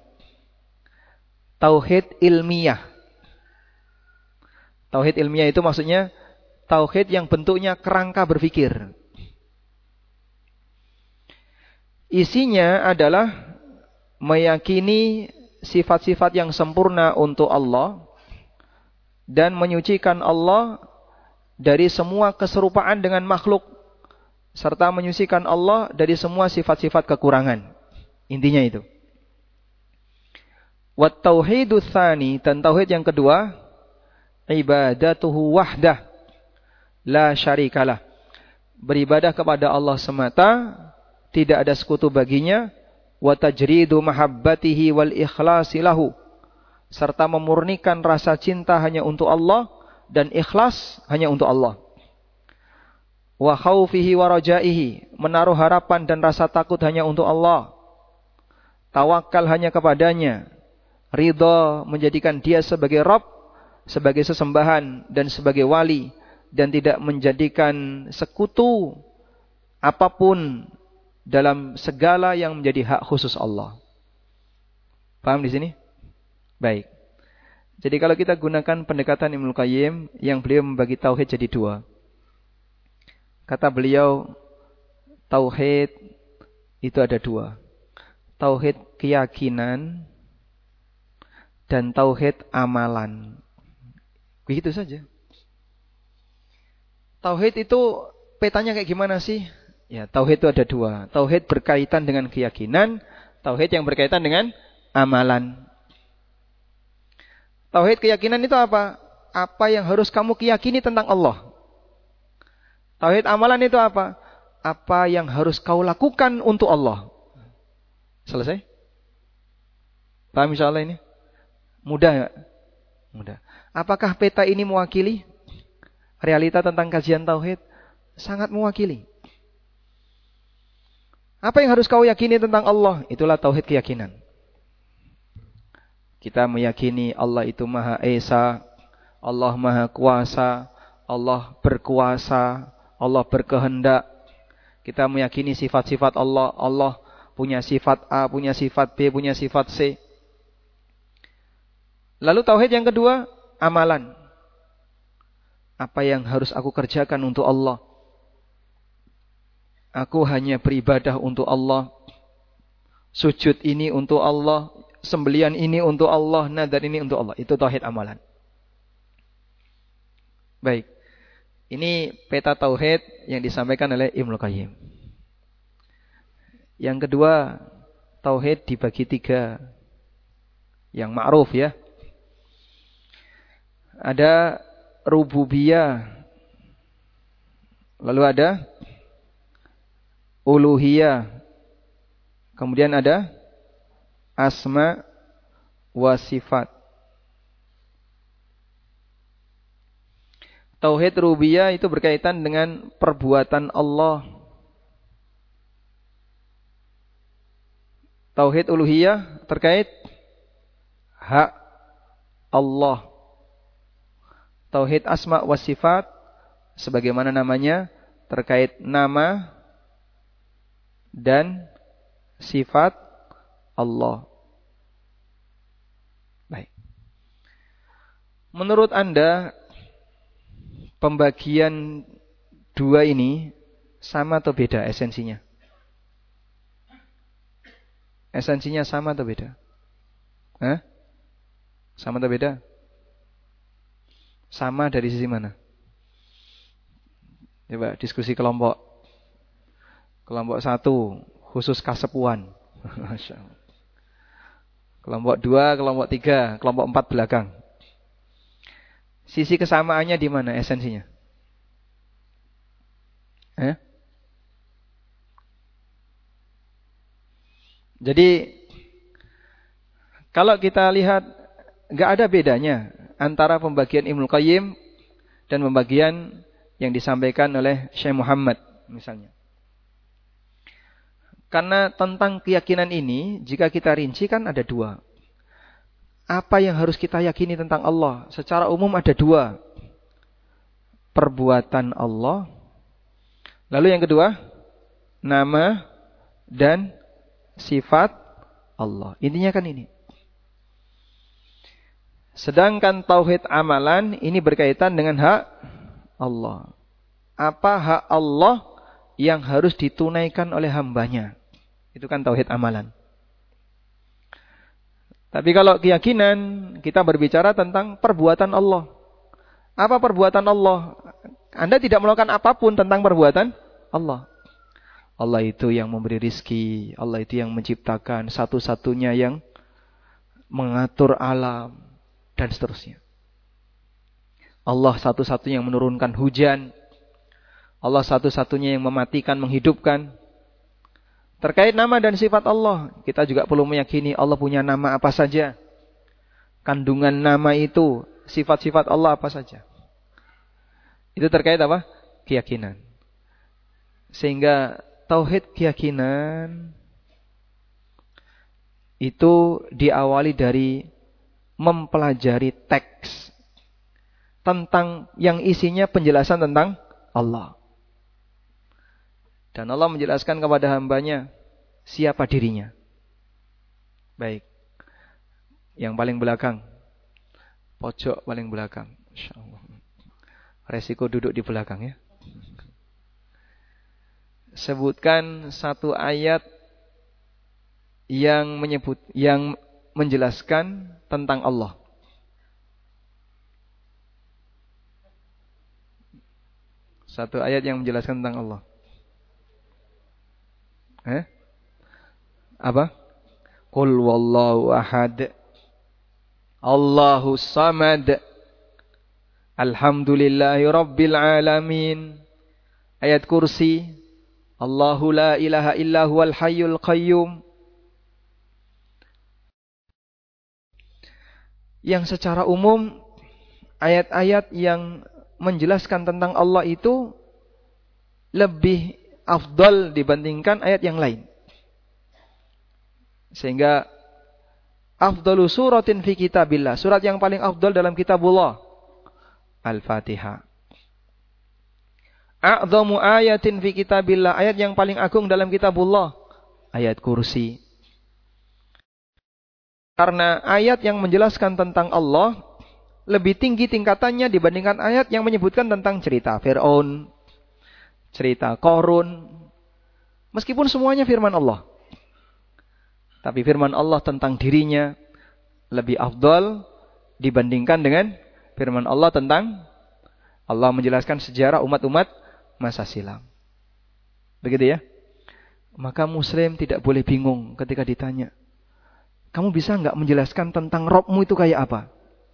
Tauhid ilmiah. Tauhid ilmiah itu maksudnya tauhid yang bentuknya kerangka berpikir. Isinya adalah meyakini sifat-sifat yang sempurna untuk Allah dan menyucikan Allah dari semua keserupaan dengan makhluk serta menyucikan Allah dari semua sifat-sifat kekurangan. Intinya itu. Wat tauhidus tsani, dan tauhid yang kedua, ibadatuhu wahdah la syarikalah. Beribadah kepada Allah semata, tidak ada sekutu baginya, wa tajridu mahabbatihi wal ikhlasi lahu, serta memurnikan rasa cinta hanya untuk Allah dan ikhlas hanya untuk Allah. wa khaufihi wa rajaihi, menaruh harapan dan rasa takut hanya untuk Allah, tawakal hanya kepadanya, ridha menjadikan dia sebagai Rabb, sebagai sesembahan dan sebagai wali, dan tidak menjadikan sekutu apapun dalam segala yang menjadi hak khusus Allah. Paham di sini? Baik. Jadi kalau kita gunakan pendekatan Ibnu Qayyim yang beliau membagi tauhid jadi dua. Kata beliau, tauhid itu ada dua. Tauhid keyakinan dan tauhid amalan. Begitu saja. Tauhid itu petanya kayak gimana sih? Ya, tauhid itu ada dua. Tauhid berkaitan dengan keyakinan, tauhid yang berkaitan dengan amalan. Tauhid keyakinan itu apa? Apa yang harus kamu keyakini tentang Allah. Tauhid amalan itu apa? Apa yang harus kau lakukan untuk Allah. Selesai? Paham insyaallah ini? Mudah enggak? Mudah. Apakah peta ini mewakili realita tentang kajian tauhid? Sangat mewakili. Apa yang harus kau yakini tentang Allah? Itulah tauhid keyakinan. Kita meyakini Allah itu Maha Esa, Allah Maha Kuasa, Allah berkuasa, Allah berkehendak. Kita meyakini sifat-sifat Allah, Allah punya sifat A, punya sifat B, punya sifat C. Lalu tauhid yang kedua, amalan. Apa yang harus aku kerjakan untuk Allah? Aku hanya beribadah untuk Allah. Sujud ini untuk Allah. Sembelian ini untuk Allah. Nadar ini untuk Allah. Itu tauhid amalan. Baik. Ini peta tauhid yang disampaikan oleh Ibnu Qayyim. Yang kedua, tauhid dibagi tiga. Yang ma'ruf ya. Ada rububiyah. Lalu ada uluhiyah. Kemudian ada asma wa sifat. Tauhid rububiyah itu berkaitan dengan perbuatan Allah. Tauhid uluhiyah terkait hak Allah. Tauhid asma wa sifat sebagaimana namanya terkait nama dan sifat Allah. Baik. Menurut Anda pembagian dua ini sama atau beda esensinya? Esensinya sama atau beda? Hah? Sama atau beda? Sama dari sisi mana? Coba diskusi kelompok. Kelompok satu, khusus kasepuan. Kelompok dua, kelompok tiga, kelompok empat belakang. Sisi kesamaannya di mana esensinya? Eh? Jadi, kalau kita lihat, nggak ada bedanya antara pembagian Ibnu Qayyim dan pembagian yang disampaikan oleh Syekh Muhammad misalnya. Karena tentang keyakinan ini, jika kita rinci kan ada dua. Apa yang harus kita yakini tentang Allah? Secara umum ada dua. Perbuatan Allah. Lalu yang kedua, nama dan sifat Allah. Intinya kan ini. Sedangkan tauhid amalan ini berkaitan dengan hak Allah. Apa hak Allah yang harus ditunaikan oleh hambanya? Itu kan tauhid amalan. Tapi kalau keyakinan, kita berbicara tentang perbuatan Allah. Apa perbuatan Allah? Anda tidak melakukan apapun tentang perbuatan Allah. Allah itu yang memberi rizki. Allah itu yang menciptakan, satu-satunya yang mengatur alam. Dan seterusnya. Allah satu-satunya yang menurunkan hujan. Allah satu-satunya yang mematikan, menghidupkan. Terkait nama dan sifat Allah, kita juga perlu meyakini Allah punya nama apa saja. Kandungan nama itu, sifat-sifat Allah apa saja. Itu terkait apa? Keyakinan. Sehingga tauhid keyakinan itu diawali dari mempelajari teks tentang yang isinya penjelasan tentang Allah. Dan Allah menjelaskan kepada hambanya siapa dirinya. Baik. Yang paling belakang. Pojok paling belakang. Masya Allah. Resiko duduk di belakang ya. Sebutkan satu ayat yang menyebut, yang menjelaskan tentang Allah. Satu ayat yang menjelaskan tentang Allah. Eh? Apa? Qul wallahu ahad. Allahus samad. Alhamdulillahi rabbil alamin. Ayat kursi. Allahu la ilaha illa huwal hayyul qayyum. Yang secara umum ayat-ayat yang menjelaskan tentang Allah itu lebih afdal dibandingkan ayat yang lain. Sehingga afdalu suratin fi kitabillah, surat yang paling afdal dalam kitabullah, Al-Fatihah. A'dhamu ayatin fi kitabillah, ayat yang paling agung dalam kitabullah, ayat kursi. Karena ayat yang menjelaskan tentang Allah lebih tinggi tingkatannya dibandingkan ayat yang menyebutkan tentang cerita Fir'aun, cerita Qarun. Meskipun semuanya firman Allah. Tapi firman Allah tentang dirinya lebih afdal dibandingkan dengan firman Allah tentang Allah menjelaskan sejarah umat-umat masa silam. Begitu ya? Maka muslim tidak boleh bingung ketika ditanya, kamu bisa enggak menjelaskan tentang Robmu itu kayak apa?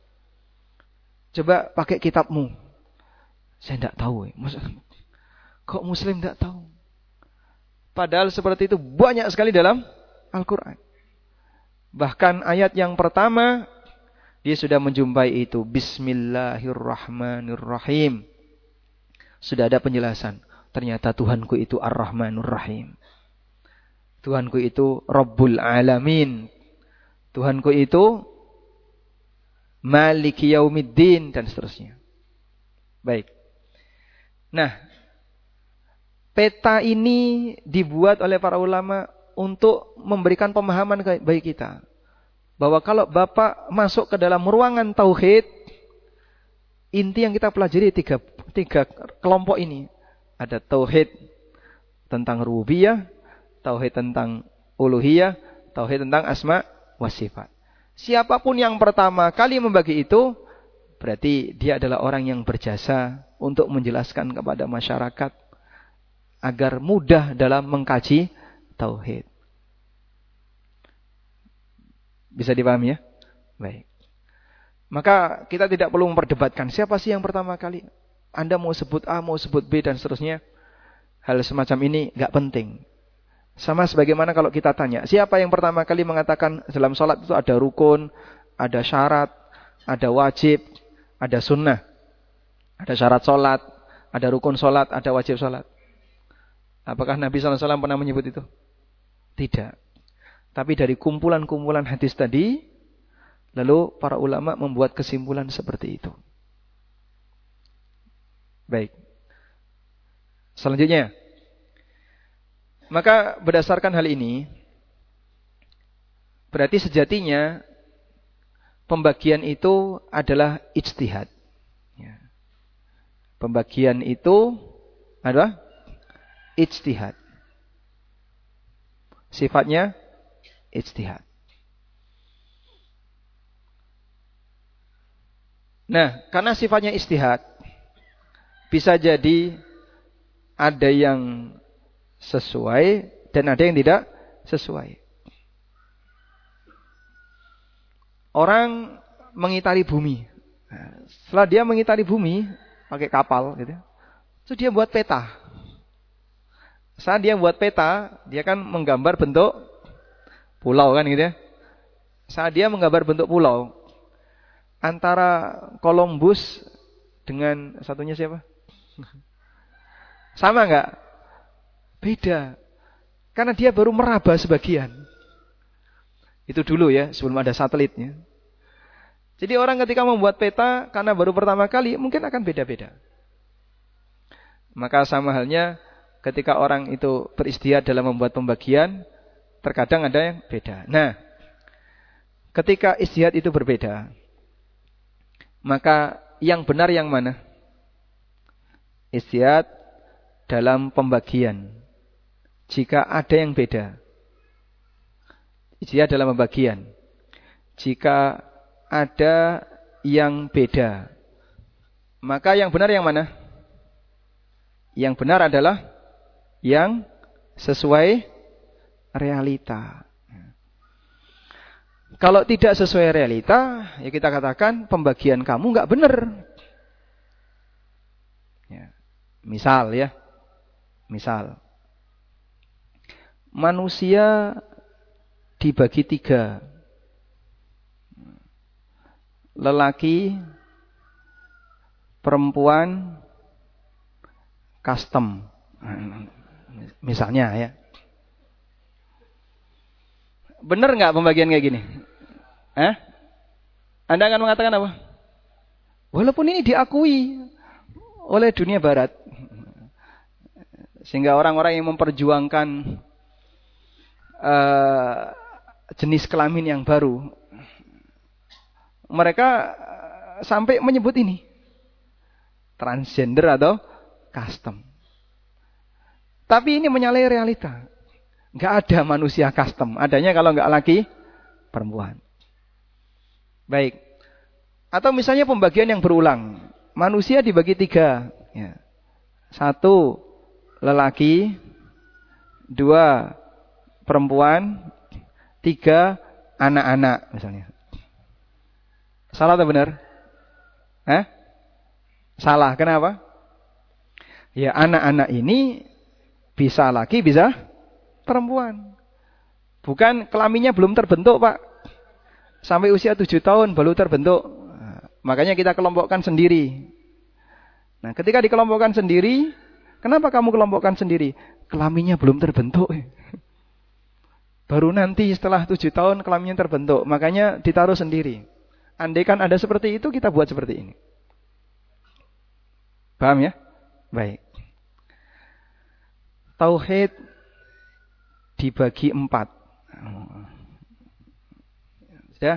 Coba pakai kitabmu. Saya enggak tahu. Kok muslim enggak tahu? Padahal seperti itu banyak sekali dalam Al-Quran. Bahkan ayat yang pertama, dia sudah menjumpai itu. Bismillahirrahmanirrahim. Sudah ada penjelasan. Ternyata Tuhanku itu Ar-Rahmanur Rahim. Tuhanku itu Rabbul Alamin. Tuhanku itu Maliki Yaumiddin dan seterusnya. Baik. Nah, peta ini dibuat oleh para ulama untuk memberikan pemahaman bagi kita. Bahwa kalau Bapak masuk ke dalam ruangan tauhid, inti yang kita pelajari tiga, tiga kelompok ini. Ada tauhid tentang rububiyah, tauhid tentang uluhiyah, tauhid tentang asma wa sifat. Siapapun yang pertama kali membagi itu, berarti dia adalah orang yang berjasa untuk menjelaskan kepada masyarakat agar mudah dalam mengkaji tauhid. Bisa dipahami ya? Baik. Maka kita tidak perlu memperdebatkan siapa sih yang pertama kali. Anda mau sebut A, mau sebut B dan seterusnya. Hal semacam ini enggak penting. Sama sebagaimana kalau kita tanya, siapa yang pertama kali mengatakan dalam sholat itu ada rukun, ada syarat, ada wajib, ada sunnah. Ada syarat sholat, ada rukun sholat, ada wajib sholat. Apakah Nabi shallallahu alaihi wasallam pernah menyebut itu? Tidak. Tapi dari kumpulan-kumpulan hadis tadi, lalu para ulama membuat kesimpulan seperti itu. Baik. Selanjutnya. Maka berdasarkan hal ini, berarti sejatinya pembagian itu adalah ijtihad. Ya. Pembagian itu adalah ijtihad. Sifatnya ijtihad. Nah, karena sifatnya ijtihad, bisa jadi ada yang sesuai dan ada yang tidak sesuai. Orang mengitari bumi. Nah, setelah dia mengitari bumi pakai kapal gitu. Terus dia buat peta. Saat dia buat peta, dia kan menggambar bentuk pulau kan gitu ya. Saat dia menggambar bentuk pulau, antara Columbus dengan satunya siapa? Sama enggak? Beda. Karena dia baru meraba sebagian. Itu dulu ya, sebelum ada satelitnya. Jadi orang ketika membuat peta, karena baru pertama kali, mungkin akan beda-beda. Maka sama halnya ketika orang itu beristihad dalam membuat pembagian, terkadang ada yang beda. Nah, ketika istihad itu berbeda, maka yang benar yang mana? Istihad dalam pembagian. Jika ada yang beda. Istihad dalam pembagian. Jika ada yang beda, maka yang benar yang mana? Yang benar adalah yang sesuai realita. Kalau tidak sesuai realita, ya kita katakan pembagian kamu nggak benar. Ya. Misal ya, misal manusia dibagi tiga, lelaki, perempuan, custom. Misalnya ya. Benar nggak pembagian kayak gini? Eh? Anda akan mengatakan apa? Walaupun ini diakui oleh dunia barat. Sehingga orang-orang yang memperjuangkan uh, jenis kelamin yang baru, mereka sampai menyebut ini transgender atau custom. Tapi ini menyalahi realita. Enggak ada manusia custom. Adanya kalau enggak laki, perempuan. Baik. Atau misalnya pembagian yang berulang. Manusia dibagi tiga. Ya. Satu, lelaki. Dua, perempuan. Tiga, anak-anak misalnya. Salah atau benar? Hah? Salah. Kenapa? Ya anak-anak ini bisa laki, bisa perempuan. Bukan kelaminnya belum terbentuk, Pak. Sampai usia tujuh tahun baru terbentuk. Nah, makanya kita kelompokkan sendiri. Nah, ketika dikelompokkan sendiri, kenapa kamu kelompokkan sendiri? Kelaminnya belum terbentuk. Baru nanti setelah tujuh tahun kelaminnya terbentuk. Makanya ditaruh sendiri. Andaikan ada seperti itu, kita buat seperti ini. Paham ya? Baik. Tauhid dibagi empat. Ya.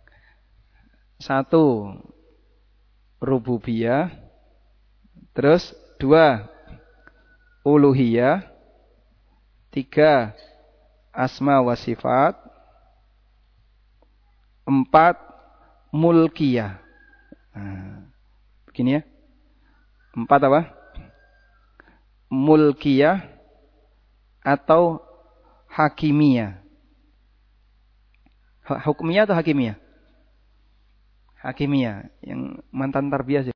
Satu, rububiyah. Terus dua, uluhiyah. Tiga, asma wa sifat. Empat, mulkiyah. Nah, begini ya. Empat apa? Mulkiyah atau hakimiyah. Hukumiyah atau hakimiyah? Hakimiyah. Yang mantan tarbiyah.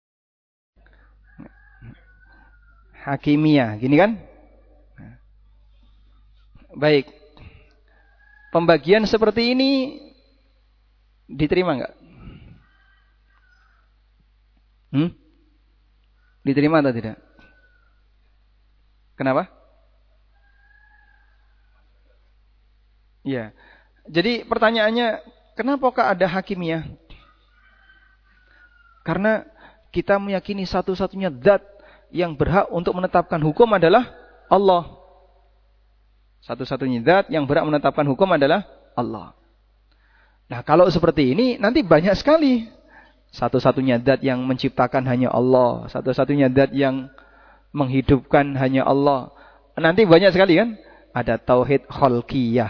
Hakimiyah. Gini kan? Baik. Pembagian seperti ini diterima enggak? Hmm? Diterima atau tidak? Kenapa? Ya. Jadi pertanyaannya, kenapakah ada hakimiyah? Karena kita meyakini satu-satunya zat yang berhak untuk menetapkan hukum adalah Allah. Satu-satunya zat yang berhak menetapkan hukum adalah Allah. Nah, kalau seperti ini nanti banyak sekali. Satu-satunya zat yang menciptakan hanya Allah. Satu-satunya zat yang menghidupkan hanya Allah. Nanti banyak sekali kan? Ada tauhid khalqiyah.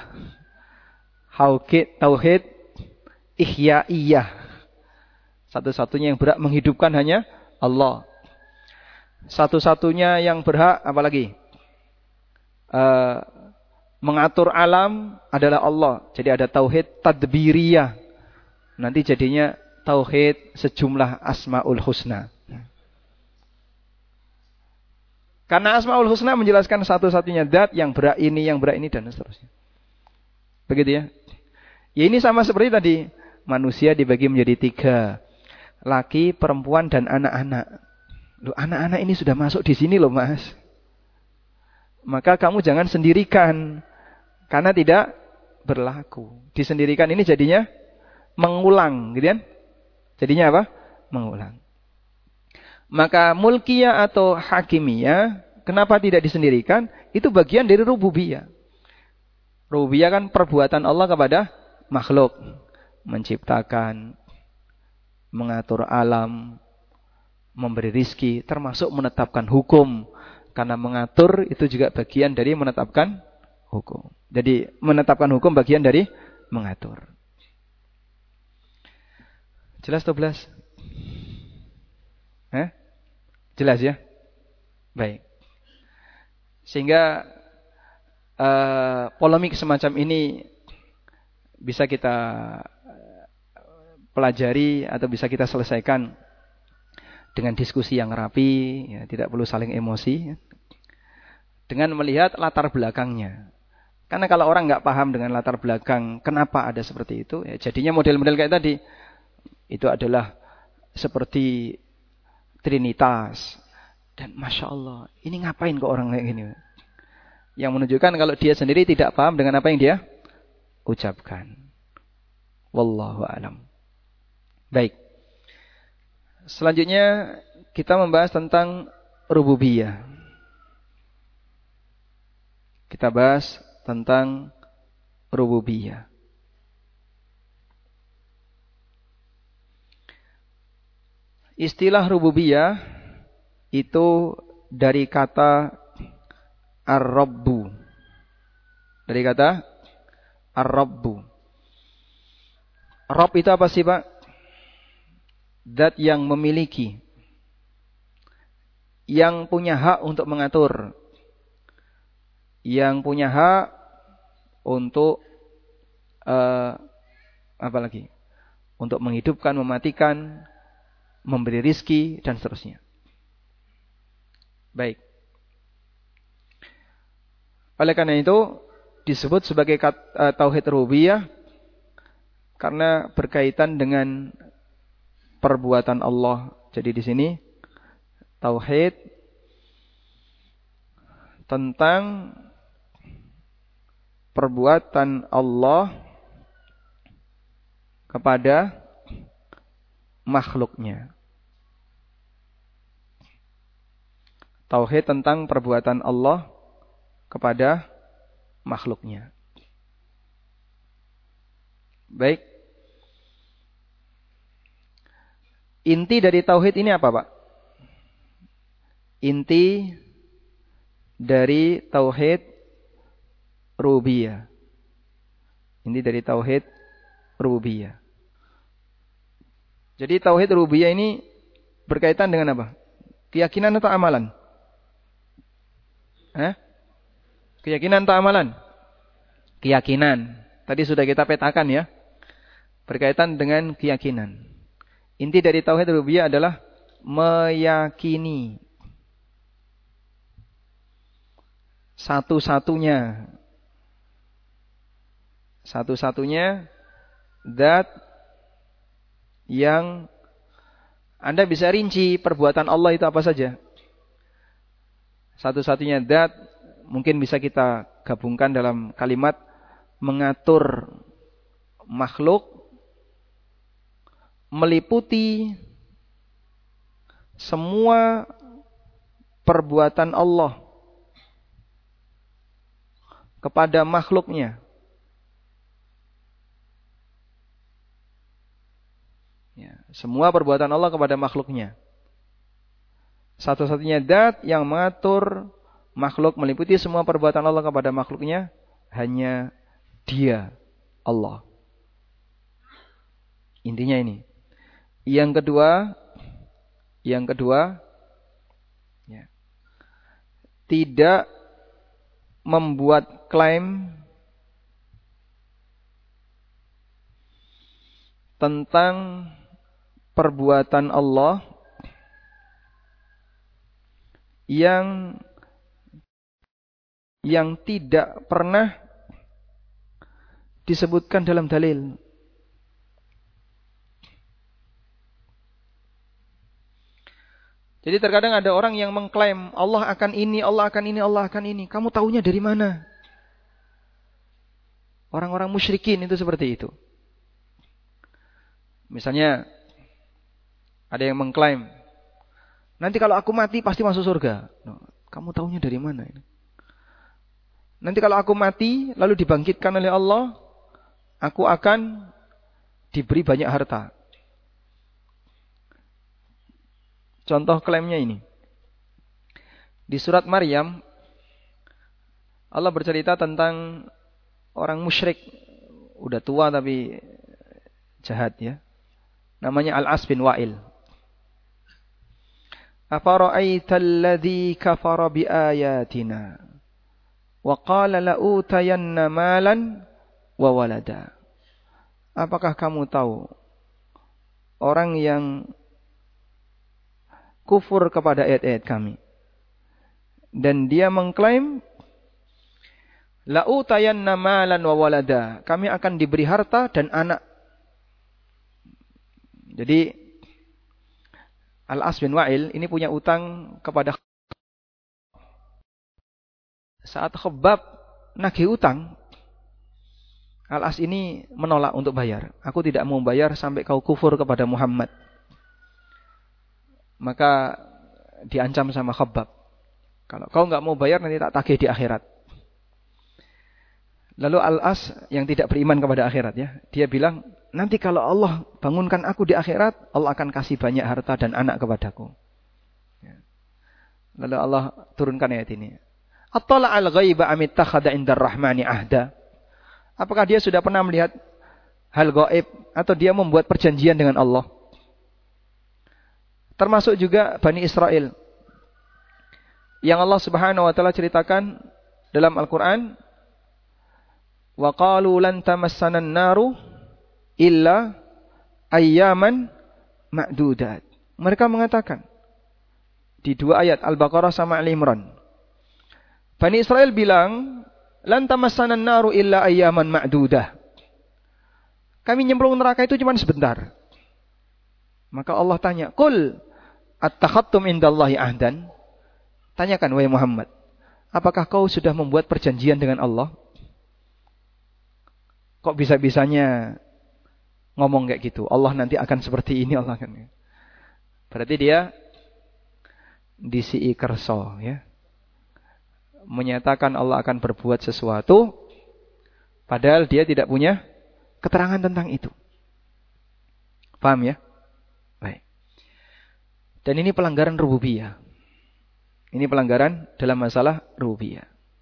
Tauhid ihyaiyah. Satu-satunya yang berhak menghidupkan hanya Allah. Satu-satunya yang berhak apalagi? Uh, mengatur alam adalah Allah. Jadi ada tauhid tadbiriyah. Nanti jadinya tauhid sejumlah asmaul husna. Karena asmaul husna menjelaskan satu-satunya zat yang berhak ini, yang berhak ini dan seterusnya. Begitu ya. Ya ini sama seperti tadi. Manusia dibagi menjadi tiga. Laki, perempuan, dan anak-anak. Loh, anak-anak ini sudah masuk di sini loh, Mas. maka kamu jangan sendirikan. Karena tidak berlaku. Disendirikan ini jadinya mengulang, gitu kan? Jadinya apa? Mengulang. Maka mulkiyah atau hakimiyah, kenapa tidak disendirikan? Itu bagian dari rububiyah. Rububiyah kan perbuatan Allah kepada makhluk. Menciptakan, mengatur alam, memberi rizki, termasuk menetapkan hukum. Karena mengatur itu juga bagian dari menetapkan hukum. Jadi menetapkan hukum bagian dari mengatur. Jelas atau belas? Eh? Jelas ya? Baik. Sehingga uh, polemik semacam ini bisa kita pelajari atau bisa kita selesaikan dengan diskusi yang rapi, ya, tidak perlu saling emosi, ya, dengan melihat latar belakangnya. Karena kalau orang nggak paham dengan latar belakang kenapa ada seperti itu, ya jadinya model-model kayak tadi. Itu adalah seperti Trinitas. Dan Masya Allah, ini ngapain kok orang kayak gini? Yang menunjukkan kalau dia sendiri tidak paham dengan apa yang dia ucapkan. Wallahu a'lam. Baik. Selanjutnya kita membahas tentang rububiyah. Kita bahas tentang rububiyah. Istilah rububiyah itu dari kata ar-rabbu. Dari kata ar-rabbu. Rabb itu apa sih, Pak? Zat yang memiliki, yang punya hak untuk mengatur, yang punya hak untuk uh, apa lagi? Untuk menghidupkan, mematikan, memberi rizki dan seterusnya. Baik. Oleh karena itu disebut sebagai uh, tauhid rububiyah karena berkaitan dengan perbuatan Allah. Jadi di sini tauhid tentang perbuatan Allah kepada makhluknya. Tauhid tentang perbuatan Allah kepada makhluknya. Baik. Inti dari tauhid ini apa, Pak? Inti dari tauhid rububiyah. Inti dari tauhid rububiyah. Jadi tauhid rububiyah ini berkaitan dengan apa? Keyakinan atau amalan? Eh? Keyakinan atau amalan? Keyakinan. Tadi sudah kita petakan ya. Berkaitan dengan keyakinan. Inti dari tauhid rububiyah adalah meyakini satu-satunya satu-satunya zat yang Anda bisa rinci perbuatan Allah itu apa saja. Satu-satunya zat mungkin bisa kita gabungkan dalam kalimat mengatur makhluk, meliputi semua perbuatan Allah kepada makhluknya. Ya, semua perbuatan Allah kepada makhluknya. Satu-satunya zat yang mengatur makhluk, meliputi semua perbuatan Allah kepada makhluknya, hanya Dia, Allah. Intinya ini. Yang kedua, yang kedua, ya, tidak membuat klaim tentang perbuatan Allah yang yang tidak pernah disebutkan dalam dalil. Jadi terkadang ada orang yang mengklaim Allah akan ini, Allah akan ini, Allah akan ini. Kamu taunya dari mana? Orang-orang musyrikin itu seperti itu. Misalnya ada yang mengklaim, nanti kalau aku mati pasti masuk surga. No, kamu taunya dari mana ini? Nanti kalau aku mati lalu dibangkitkan oleh Allah, aku akan diberi banyak harta. Contoh klaimnya ini. Di surat Maryam, Allah bercerita tentang orang musyrik. Udah tua tapi jahat ya. Namanya Al-As bin Wa'il. Afara'aital ladzi kafara biayatina wa qala la'utayanna malan wa walada. Apakah kamu tahu orang yang kufur kepada ayat-ayat kami dan dia mengklaim la'utayanna malan wa walada, kami akan diberi harta dan anak. Jadi Al-As bin Wa'il ini punya utang kepada saat Khabbab nagih utang, Al-As ini menolak untuk bayar. Aku tidak mau bayar sampai kau kufur kepada Muhammad. Maka diancam sama Khabbab. Kalau kau enggak mau bayar nanti tak tagih di akhirat. Lalu Al-As yang tidak beriman kepada akhirat ya, dia bilang, nanti kalau Allah bangunkan aku di akhirat, Allah akan kasih banyak harta dan anak kepadaku. Lalu Allah turunkan ayat ini. Attala al-ghaiba am ittakhadha indar rahmani ahda. Apakah dia sudah pernah melihat hal gaib atau dia membuat perjanjian dengan Allah? Termasuk juga Bani Israel. Yang Allah Subhanahu wa taala ceritakan dalam Al-Qur'an, wa qalu lan tamassana an-naru illa ayyaman ma'dudat. Mereka mengatakan di dua ayat Al-Baqarah sama Al-Imran. Bani Israel bilang, lan tamassana an-naru illa ayyaman ma'dudah. Kami nyemplung neraka itu cuma sebentar. Maka Allah tanya, "Qul attakhadtum indallahi ahdan?" Tanyakan wahai Muhammad, apakah kau sudah membuat perjanjian dengan Allah? Kok bisa-bisanya ngomong kayak gitu? Allah nanti akan seperti ini, Allah akan. Berarti dia disi kerso ya. Menyatakan Allah akan berbuat sesuatu padahal dia tidak punya keterangan tentang itu. Paham ya? Baik. Dan ini pelanggaran rububiyah. Ini pelanggaran dalam masalah rububiyah.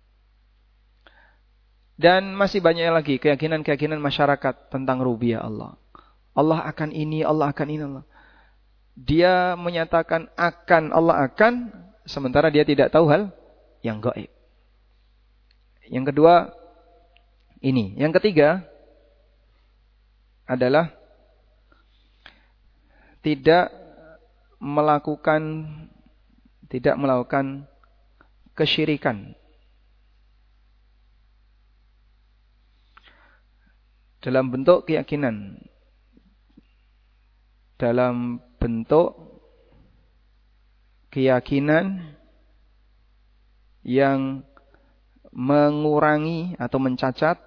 Dan masih banyak lagi keyakinan-keyakinan masyarakat tentang rububiyah Allah. Allah akan ini, Allah akan ini. Allah. Dia menyatakan akan, Allah akan, sementara dia tidak tahu hal yang gaib. Yang kedua, ini. Yang ketiga adalah tidak melakukan tidak melakukan kesyirikan dalam bentuk keyakinan, dalam bentuk keyakinan yang mengurangi atau mencacat,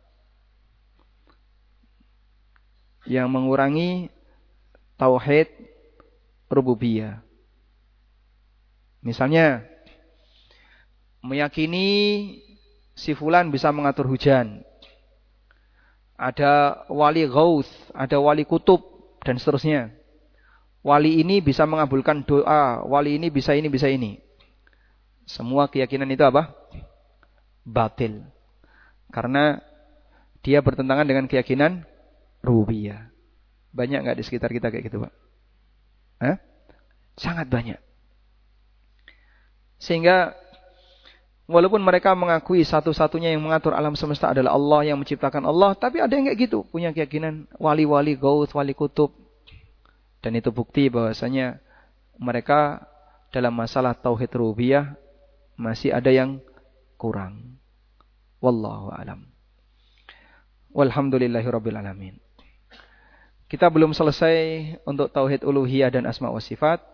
yang mengurangi tauhid rububiyah. Misalnya, meyakini si fulan bisa mengatur hujan. Ada wali ghaus, ada wali kutub, dan seterusnya. Wali ini bisa mengabulkan doa, wali ini bisa ini, bisa ini. Semua keyakinan itu apa? Batil. Karena dia bertentangan dengan keyakinan rububiyah. Banyak nggak di sekitar kita kayak gitu, Pak? Hah? Sangat banyak. Sehingga walaupun mereka mengakui satu-satunya yang mengatur alam semesta adalah Allah yang menciptakan Allah, tapi ada yang kayak gitu, punya keyakinan wali-wali gaus, wali kutub. Dan itu bukti bahwasanya mereka dalam masalah tauhid rububiyah masih ada yang kurang. Wallahu a'lam. Walhamdulillahirabbil alamin. Kita belum selesai untuk tauhid uluhiyah dan asma wa sifat.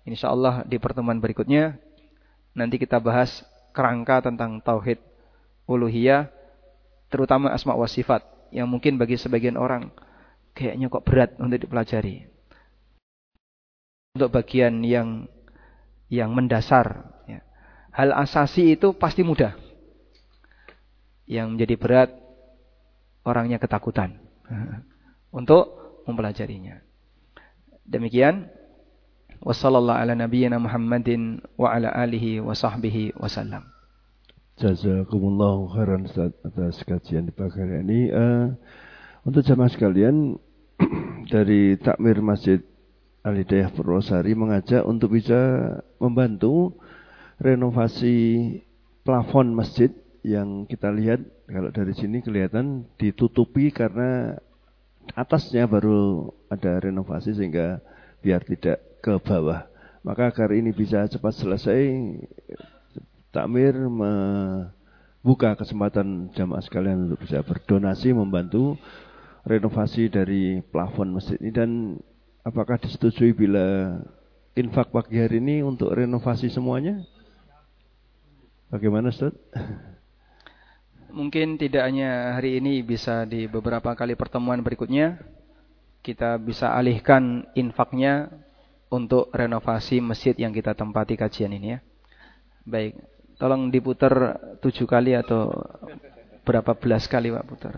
Insyaallah di pertemuan berikutnya nanti kita bahas kerangka tentang tauhid uluhiyah, terutama asma wa sifat yang mungkin bagi sebagian orang kayaknya kok berat untuk dipelajari. Untuk bagian yang yang mendasar, ya. Hal asasi itu pasti mudah. Yang menjadi berat orangnya ketakutan untuk mempelajarinya. Demikian. Wassallallahu ala nabiyyina Muhammadin wa ala alihi wa sahbihi wasallam. Jazakumullahu khairan atas kajian di pagi hari ini. Uh, untuk jamaah sekalian dari Takmir Masjid Al-Hidayah Purwosari mengajak untuk bisa membantu renovasi plafon masjid yang kita lihat kalau dari sini kelihatan ditutupi karena atasnya baru ada renovasi sehingga biar tidak ke bawah. Maka agar ini bisa cepat selesai, Takmir membuka kesempatan jamaah sekalian untuk bisa berdonasi membantu renovasi dari plafon masjid ini. Dan apakah disetujui bila infak pagi hari ini untuk renovasi semuanya? Bagaimana, Ustaz? Mungkin tidak hanya hari ini, bisa di beberapa kali pertemuan berikutnya kita bisa alihkan infaknya untuk renovasi masjid yang kita tempati kajian ini, ya. Baik, tolong diputar tujuh kali atau berapa belas kali Pak putar.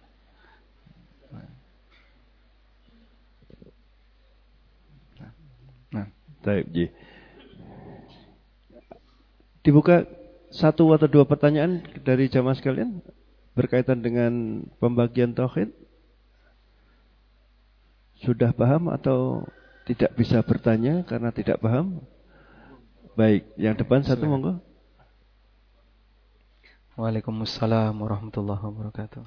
Nah, baik, Ji. Dibuka satu atau dua pertanyaan dari jamaah sekalian berkaitan dengan pembagian tauhid. Sudah paham atau tidak bisa bertanya karena tidak paham? Baik, yang depan satu monggo. Waalaikumsalam warahmatullahi wabarakatuh.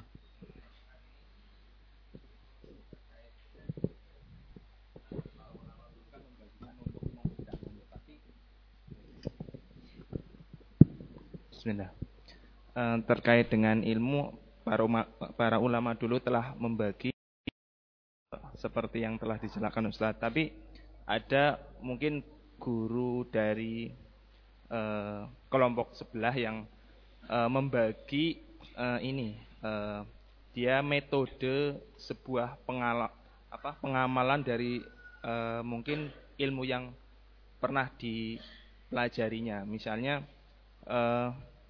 Bismillah. Uh, terkait dengan ilmu, para, para ulama dulu telah membagi seperti yang telah dijelaskan Ustaz. Tapi ada mungkin guru dari uh, kelompok sebelah yang uh, membagi uh, ini, uh, dia metode sebuah pengala, apa, pengamalan dari uh, mungkin ilmu yang pernah dipelajarinya. Misalnya uh,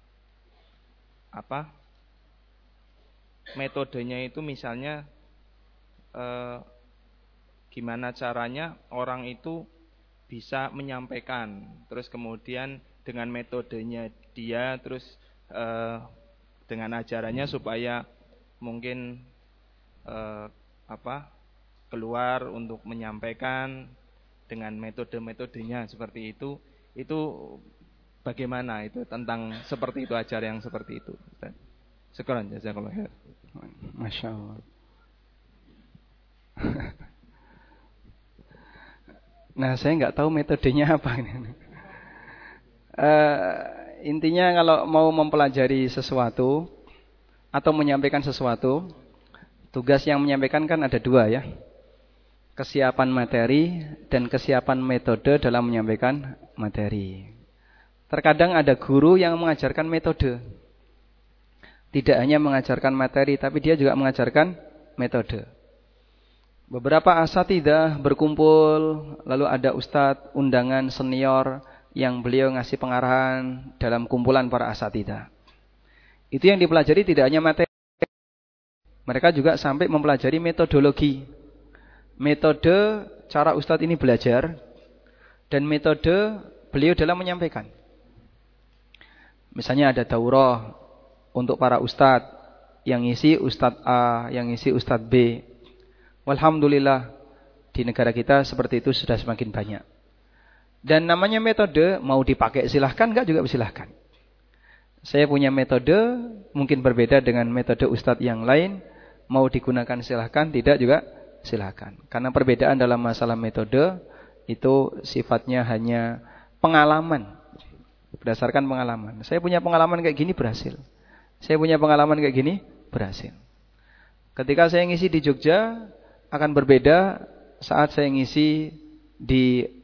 apa metodenya itu misalnya eh, gimana caranya orang itu bisa menyampaikan, terus kemudian dengan metodenya dia, terus eh, dengan ajarannya supaya mungkin eh, apa keluar untuk menyampaikan dengan metode-metodenya seperti itu. Itu bagaimana itu tentang seperti itu, ajar yang seperti itu? Sekarang jazakallahu khair. Masya Allah. Nah, saya nggak tahu metodenya apa ini. Uh, intinya kalau mau mempelajari sesuatu atau menyampaikan sesuatu, tugas yang menyampaikan kan ada dua, ya. Kesiapan materi dan kesiapan metode dalam menyampaikan materi. Terkadang ada guru yang mengajarkan metode. Tidak hanya mengajarkan materi, tapi dia juga mengajarkan metode. Beberapa asatidzah berkumpul, lalu ada ustadz undangan senior yang beliau ngasih pengarahan dalam kumpulan para asatidzah. Itu yang dipelajari tidak hanya materi. Mereka juga sampai mempelajari metodologi. Metode cara ustadz ini belajar dan metode beliau dalam menyampaikan. Misalnya ada daurah untuk para ustadz, yang ngisi ustadz A, yang ngisi ustadz B. Walhamdulillah di negara kita seperti itu sudah semakin banyak. Dan namanya metode, mau dipakai silahkan, enggak juga silahkan. Saya punya metode, mungkin berbeda dengan metode ustadz yang lain. Mau digunakan silahkan, tidak juga silahkan. Karena perbedaan dalam masalah metode itu sifatnya hanya pengalaman. Berdasarkan pengalaman. Saya punya pengalaman kayak gini berhasil. Saya punya pengalaman kayak gini berhasil. Ketika saya ngisi di Jogja akan berbeda saat saya ngisi di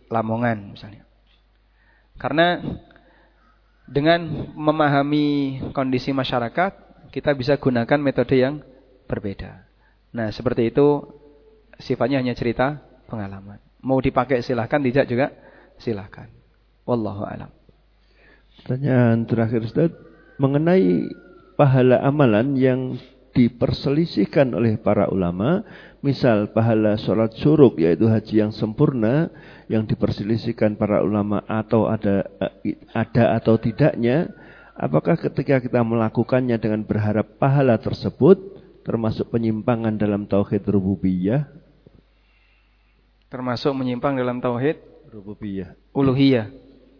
Lamongan misalnya. Karena dengan memahami kondisi masyarakat, kita bisa gunakan metode yang berbeda. Nah, seperti itu sifatnya hanya cerita pengalaman. Mau dipakai silahkan, tidak juga silahkan. Wallahu a'lam. Pertanyaan terakhir Ustaz, mengenai pahala amalan yang diperselisihkan oleh para ulama, misal pahala sholat syuruk yaitu haji yang sempurna yang diperselisihkan para ulama atau ada ada atau tidaknya, apakah ketika kita melakukannya dengan berharap pahala tersebut termasuk penyimpangan dalam tauhid rububiyah? Termasuk menyimpang dalam tauhid rububiyah, uluhiyah.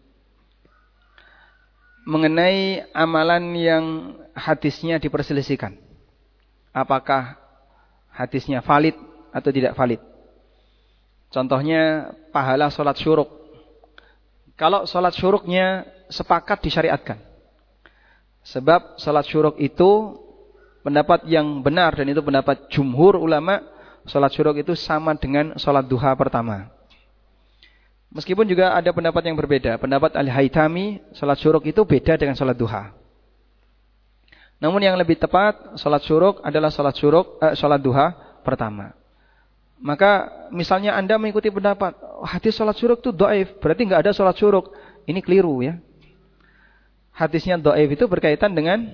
Mengenai amalan yang hadisnya diperselisihkan, apakah hadisnya valid atau tidak valid? Contohnya pahala sholat syuruk. Kalau sholat syuruknya sepakat disyariatkan. Sebab sholat syuruk itu pendapat yang benar dan itu pendapat jumhur ulama, sholat syuruk itu sama dengan sholat duha pertama. Meskipun juga ada pendapat yang berbeda. Pendapat Al-Haytami, sholat syuruk itu beda dengan sholat duha. Namun yang lebih tepat, sholat syuruk adalah sholat syuruk, eh, sholat duha pertama. Maka misalnya Anda mengikuti pendapat, oh, hadis sholat syuruk itu dhaif, berarti nggak ada sholat syuruk. Ini keliru ya. Hadisnya dhaif itu berkaitan dengan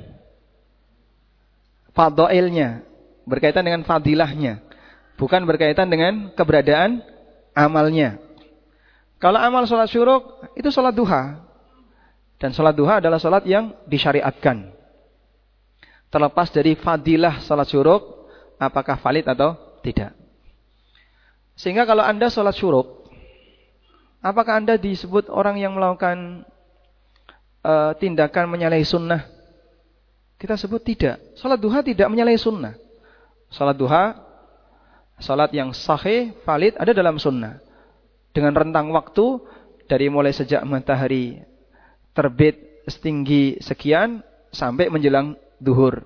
fadhailnya, berkaitan dengan fadilahnya, bukan berkaitan dengan keberadaan amalnya. Kalau amal sholat syuruk itu sholat duha. Dan sholat duha adalah sholat yang disyariatkan. Terlepas dari fadilah sholat syuruk, apakah valid atau tidak. Sehingga kalau Anda sholat syuruk, apakah Anda disebut orang yang melakukan uh, tindakan menyalahi sunnah? Kita sebut tidak. Sholat duha tidak menyalahi sunnah. Sholat duha, sholat yang sahih, valid, ada dalam sunnah. Dengan rentang waktu dari mulai sejak matahari terbit setinggi sekian sampai menjelang duhur.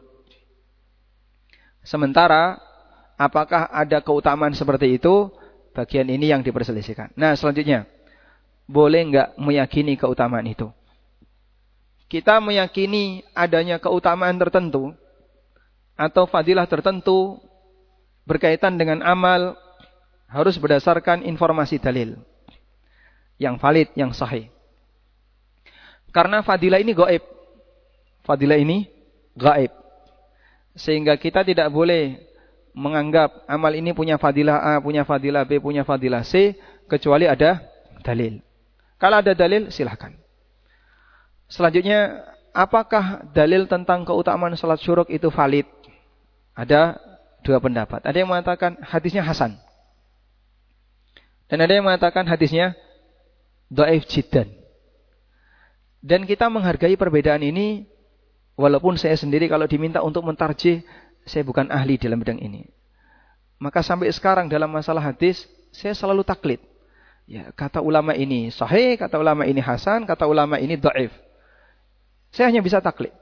Sementara apakah ada keutamaan seperti itu? Bagian ini yang diperselisihkan. Nah, selanjutnya, boleh enggak meyakini keutamaan itu? Kita meyakini adanya keutamaan tertentu atau fadilah tertentu berkaitan dengan amal harus berdasarkan informasi dalil yang valid, yang sahih. Karena fadilah ini gaib. Fadilah ini gaib. Sehingga kita tidak boleh menganggap amal ini punya fadilah A, punya fadilah B, punya fadilah C, kecuali ada dalil. Kalau ada dalil, silahkan. Selanjutnya, apakah dalil tentang keutamaan salat syuruk itu valid? Ada dua pendapat. Ada yang mengatakan hadisnya hasan. Dan ada yang mengatakan hadisnya dhaif jiddan. Dan kita menghargai perbedaan ini, walaupun saya sendiri kalau diminta untuk mentarjih, saya bukan ahli dalam bidang ini. Maka sampai sekarang dalam masalah hadis, saya selalu taklid. Ya, kata ulama ini sahih, kata ulama ini hasan, kata ulama ini dhaif. Saya hanya bisa taklid.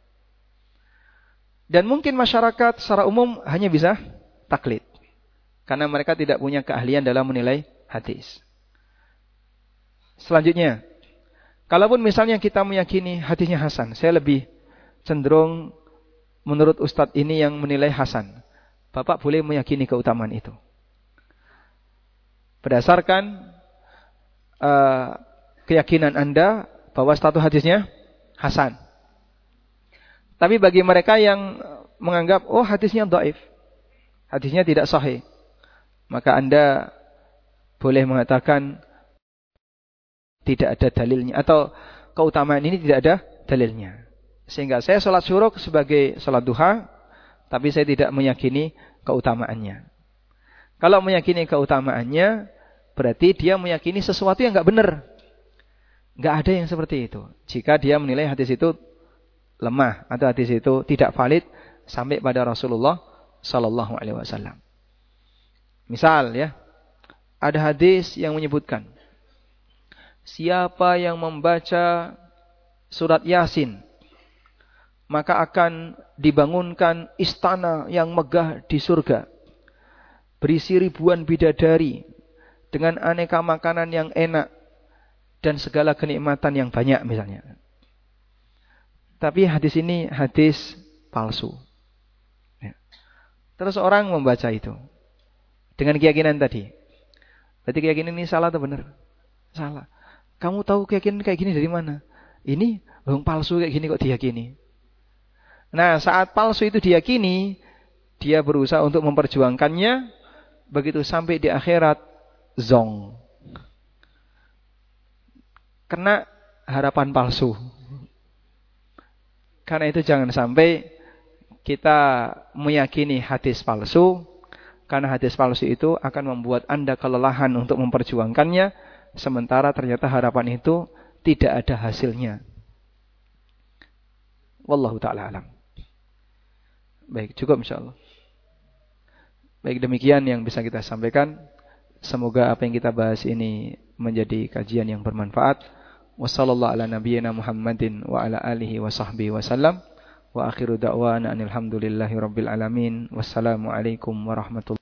Dan mungkin masyarakat secara umum hanya bisa taklid. Karena mereka tidak punya keahlian dalam menilai hadis. Selanjutnya, kalaupun misalnya kita meyakini hadisnya hasan, saya lebih cenderung menurut ustadz ini yang menilai hasan. Bapak boleh meyakini keutamaan itu. Berdasarkan uh, keyakinan Anda bahwa status hadisnya hasan. Tapi bagi mereka yang menganggap, oh hadisnya dhaif, hadisnya tidak sahih, maka Anda boleh mengatakan tidak ada dalilnya, atau keutamaan ini tidak ada dalilnya. Sehingga saya sholat syuruk sebagai sholat duha, tapi saya tidak meyakini keutamaannya. Kalau meyakini keutamaannya, berarti dia meyakini sesuatu yang enggak benar. Enggak ada yang seperti itu. Jika dia menilai hadis itu lemah atau hadis itu tidak valid sampai pada Rasulullah sallallahu alaihi wasallam. Misal ya, ada hadis yang menyebutkan siapa yang membaca surat Yasin maka akan dibangunkan istana yang megah di surga, berisi ribuan bidadari, dengan aneka makanan yang enak dan segala kenikmatan yang banyak misalnya. Tapi hadis ini hadis palsu. Ya. Terus orang membaca itu dengan keyakinan tadi. Berarti keyakinan ini salah atau benar? Salah. Kamu tahu keyakinan kayak gini dari mana? Ini bohong palsu kayak gini kok diyakini. Nah, saat palsu itu diyakini, dia berusaha untuk memperjuangkannya, begitu sampai di akhirat, zong. Kena harapan palsu. Karena itu jangan sampai kita meyakini hadis palsu, karena hadis palsu itu akan membuat Anda kelelahan untuk memperjuangkannya, sementara ternyata harapan itu tidak ada hasilnya. Wallahu ta'ala alam. Baik, cukup insyaAllah. Baik, demikian yang bisa kita sampaikan. Semoga apa yang kita bahas ini menjadi kajian yang bermanfaat. Wassallallahu ala nabiyyina Muhammadin wa ala alihi wa sahbihi wasallam. Wa akhiru da'wana anil hamdulillahi rabbil alamin. Wassalamualaikum warahmatullahi wabarakatuh.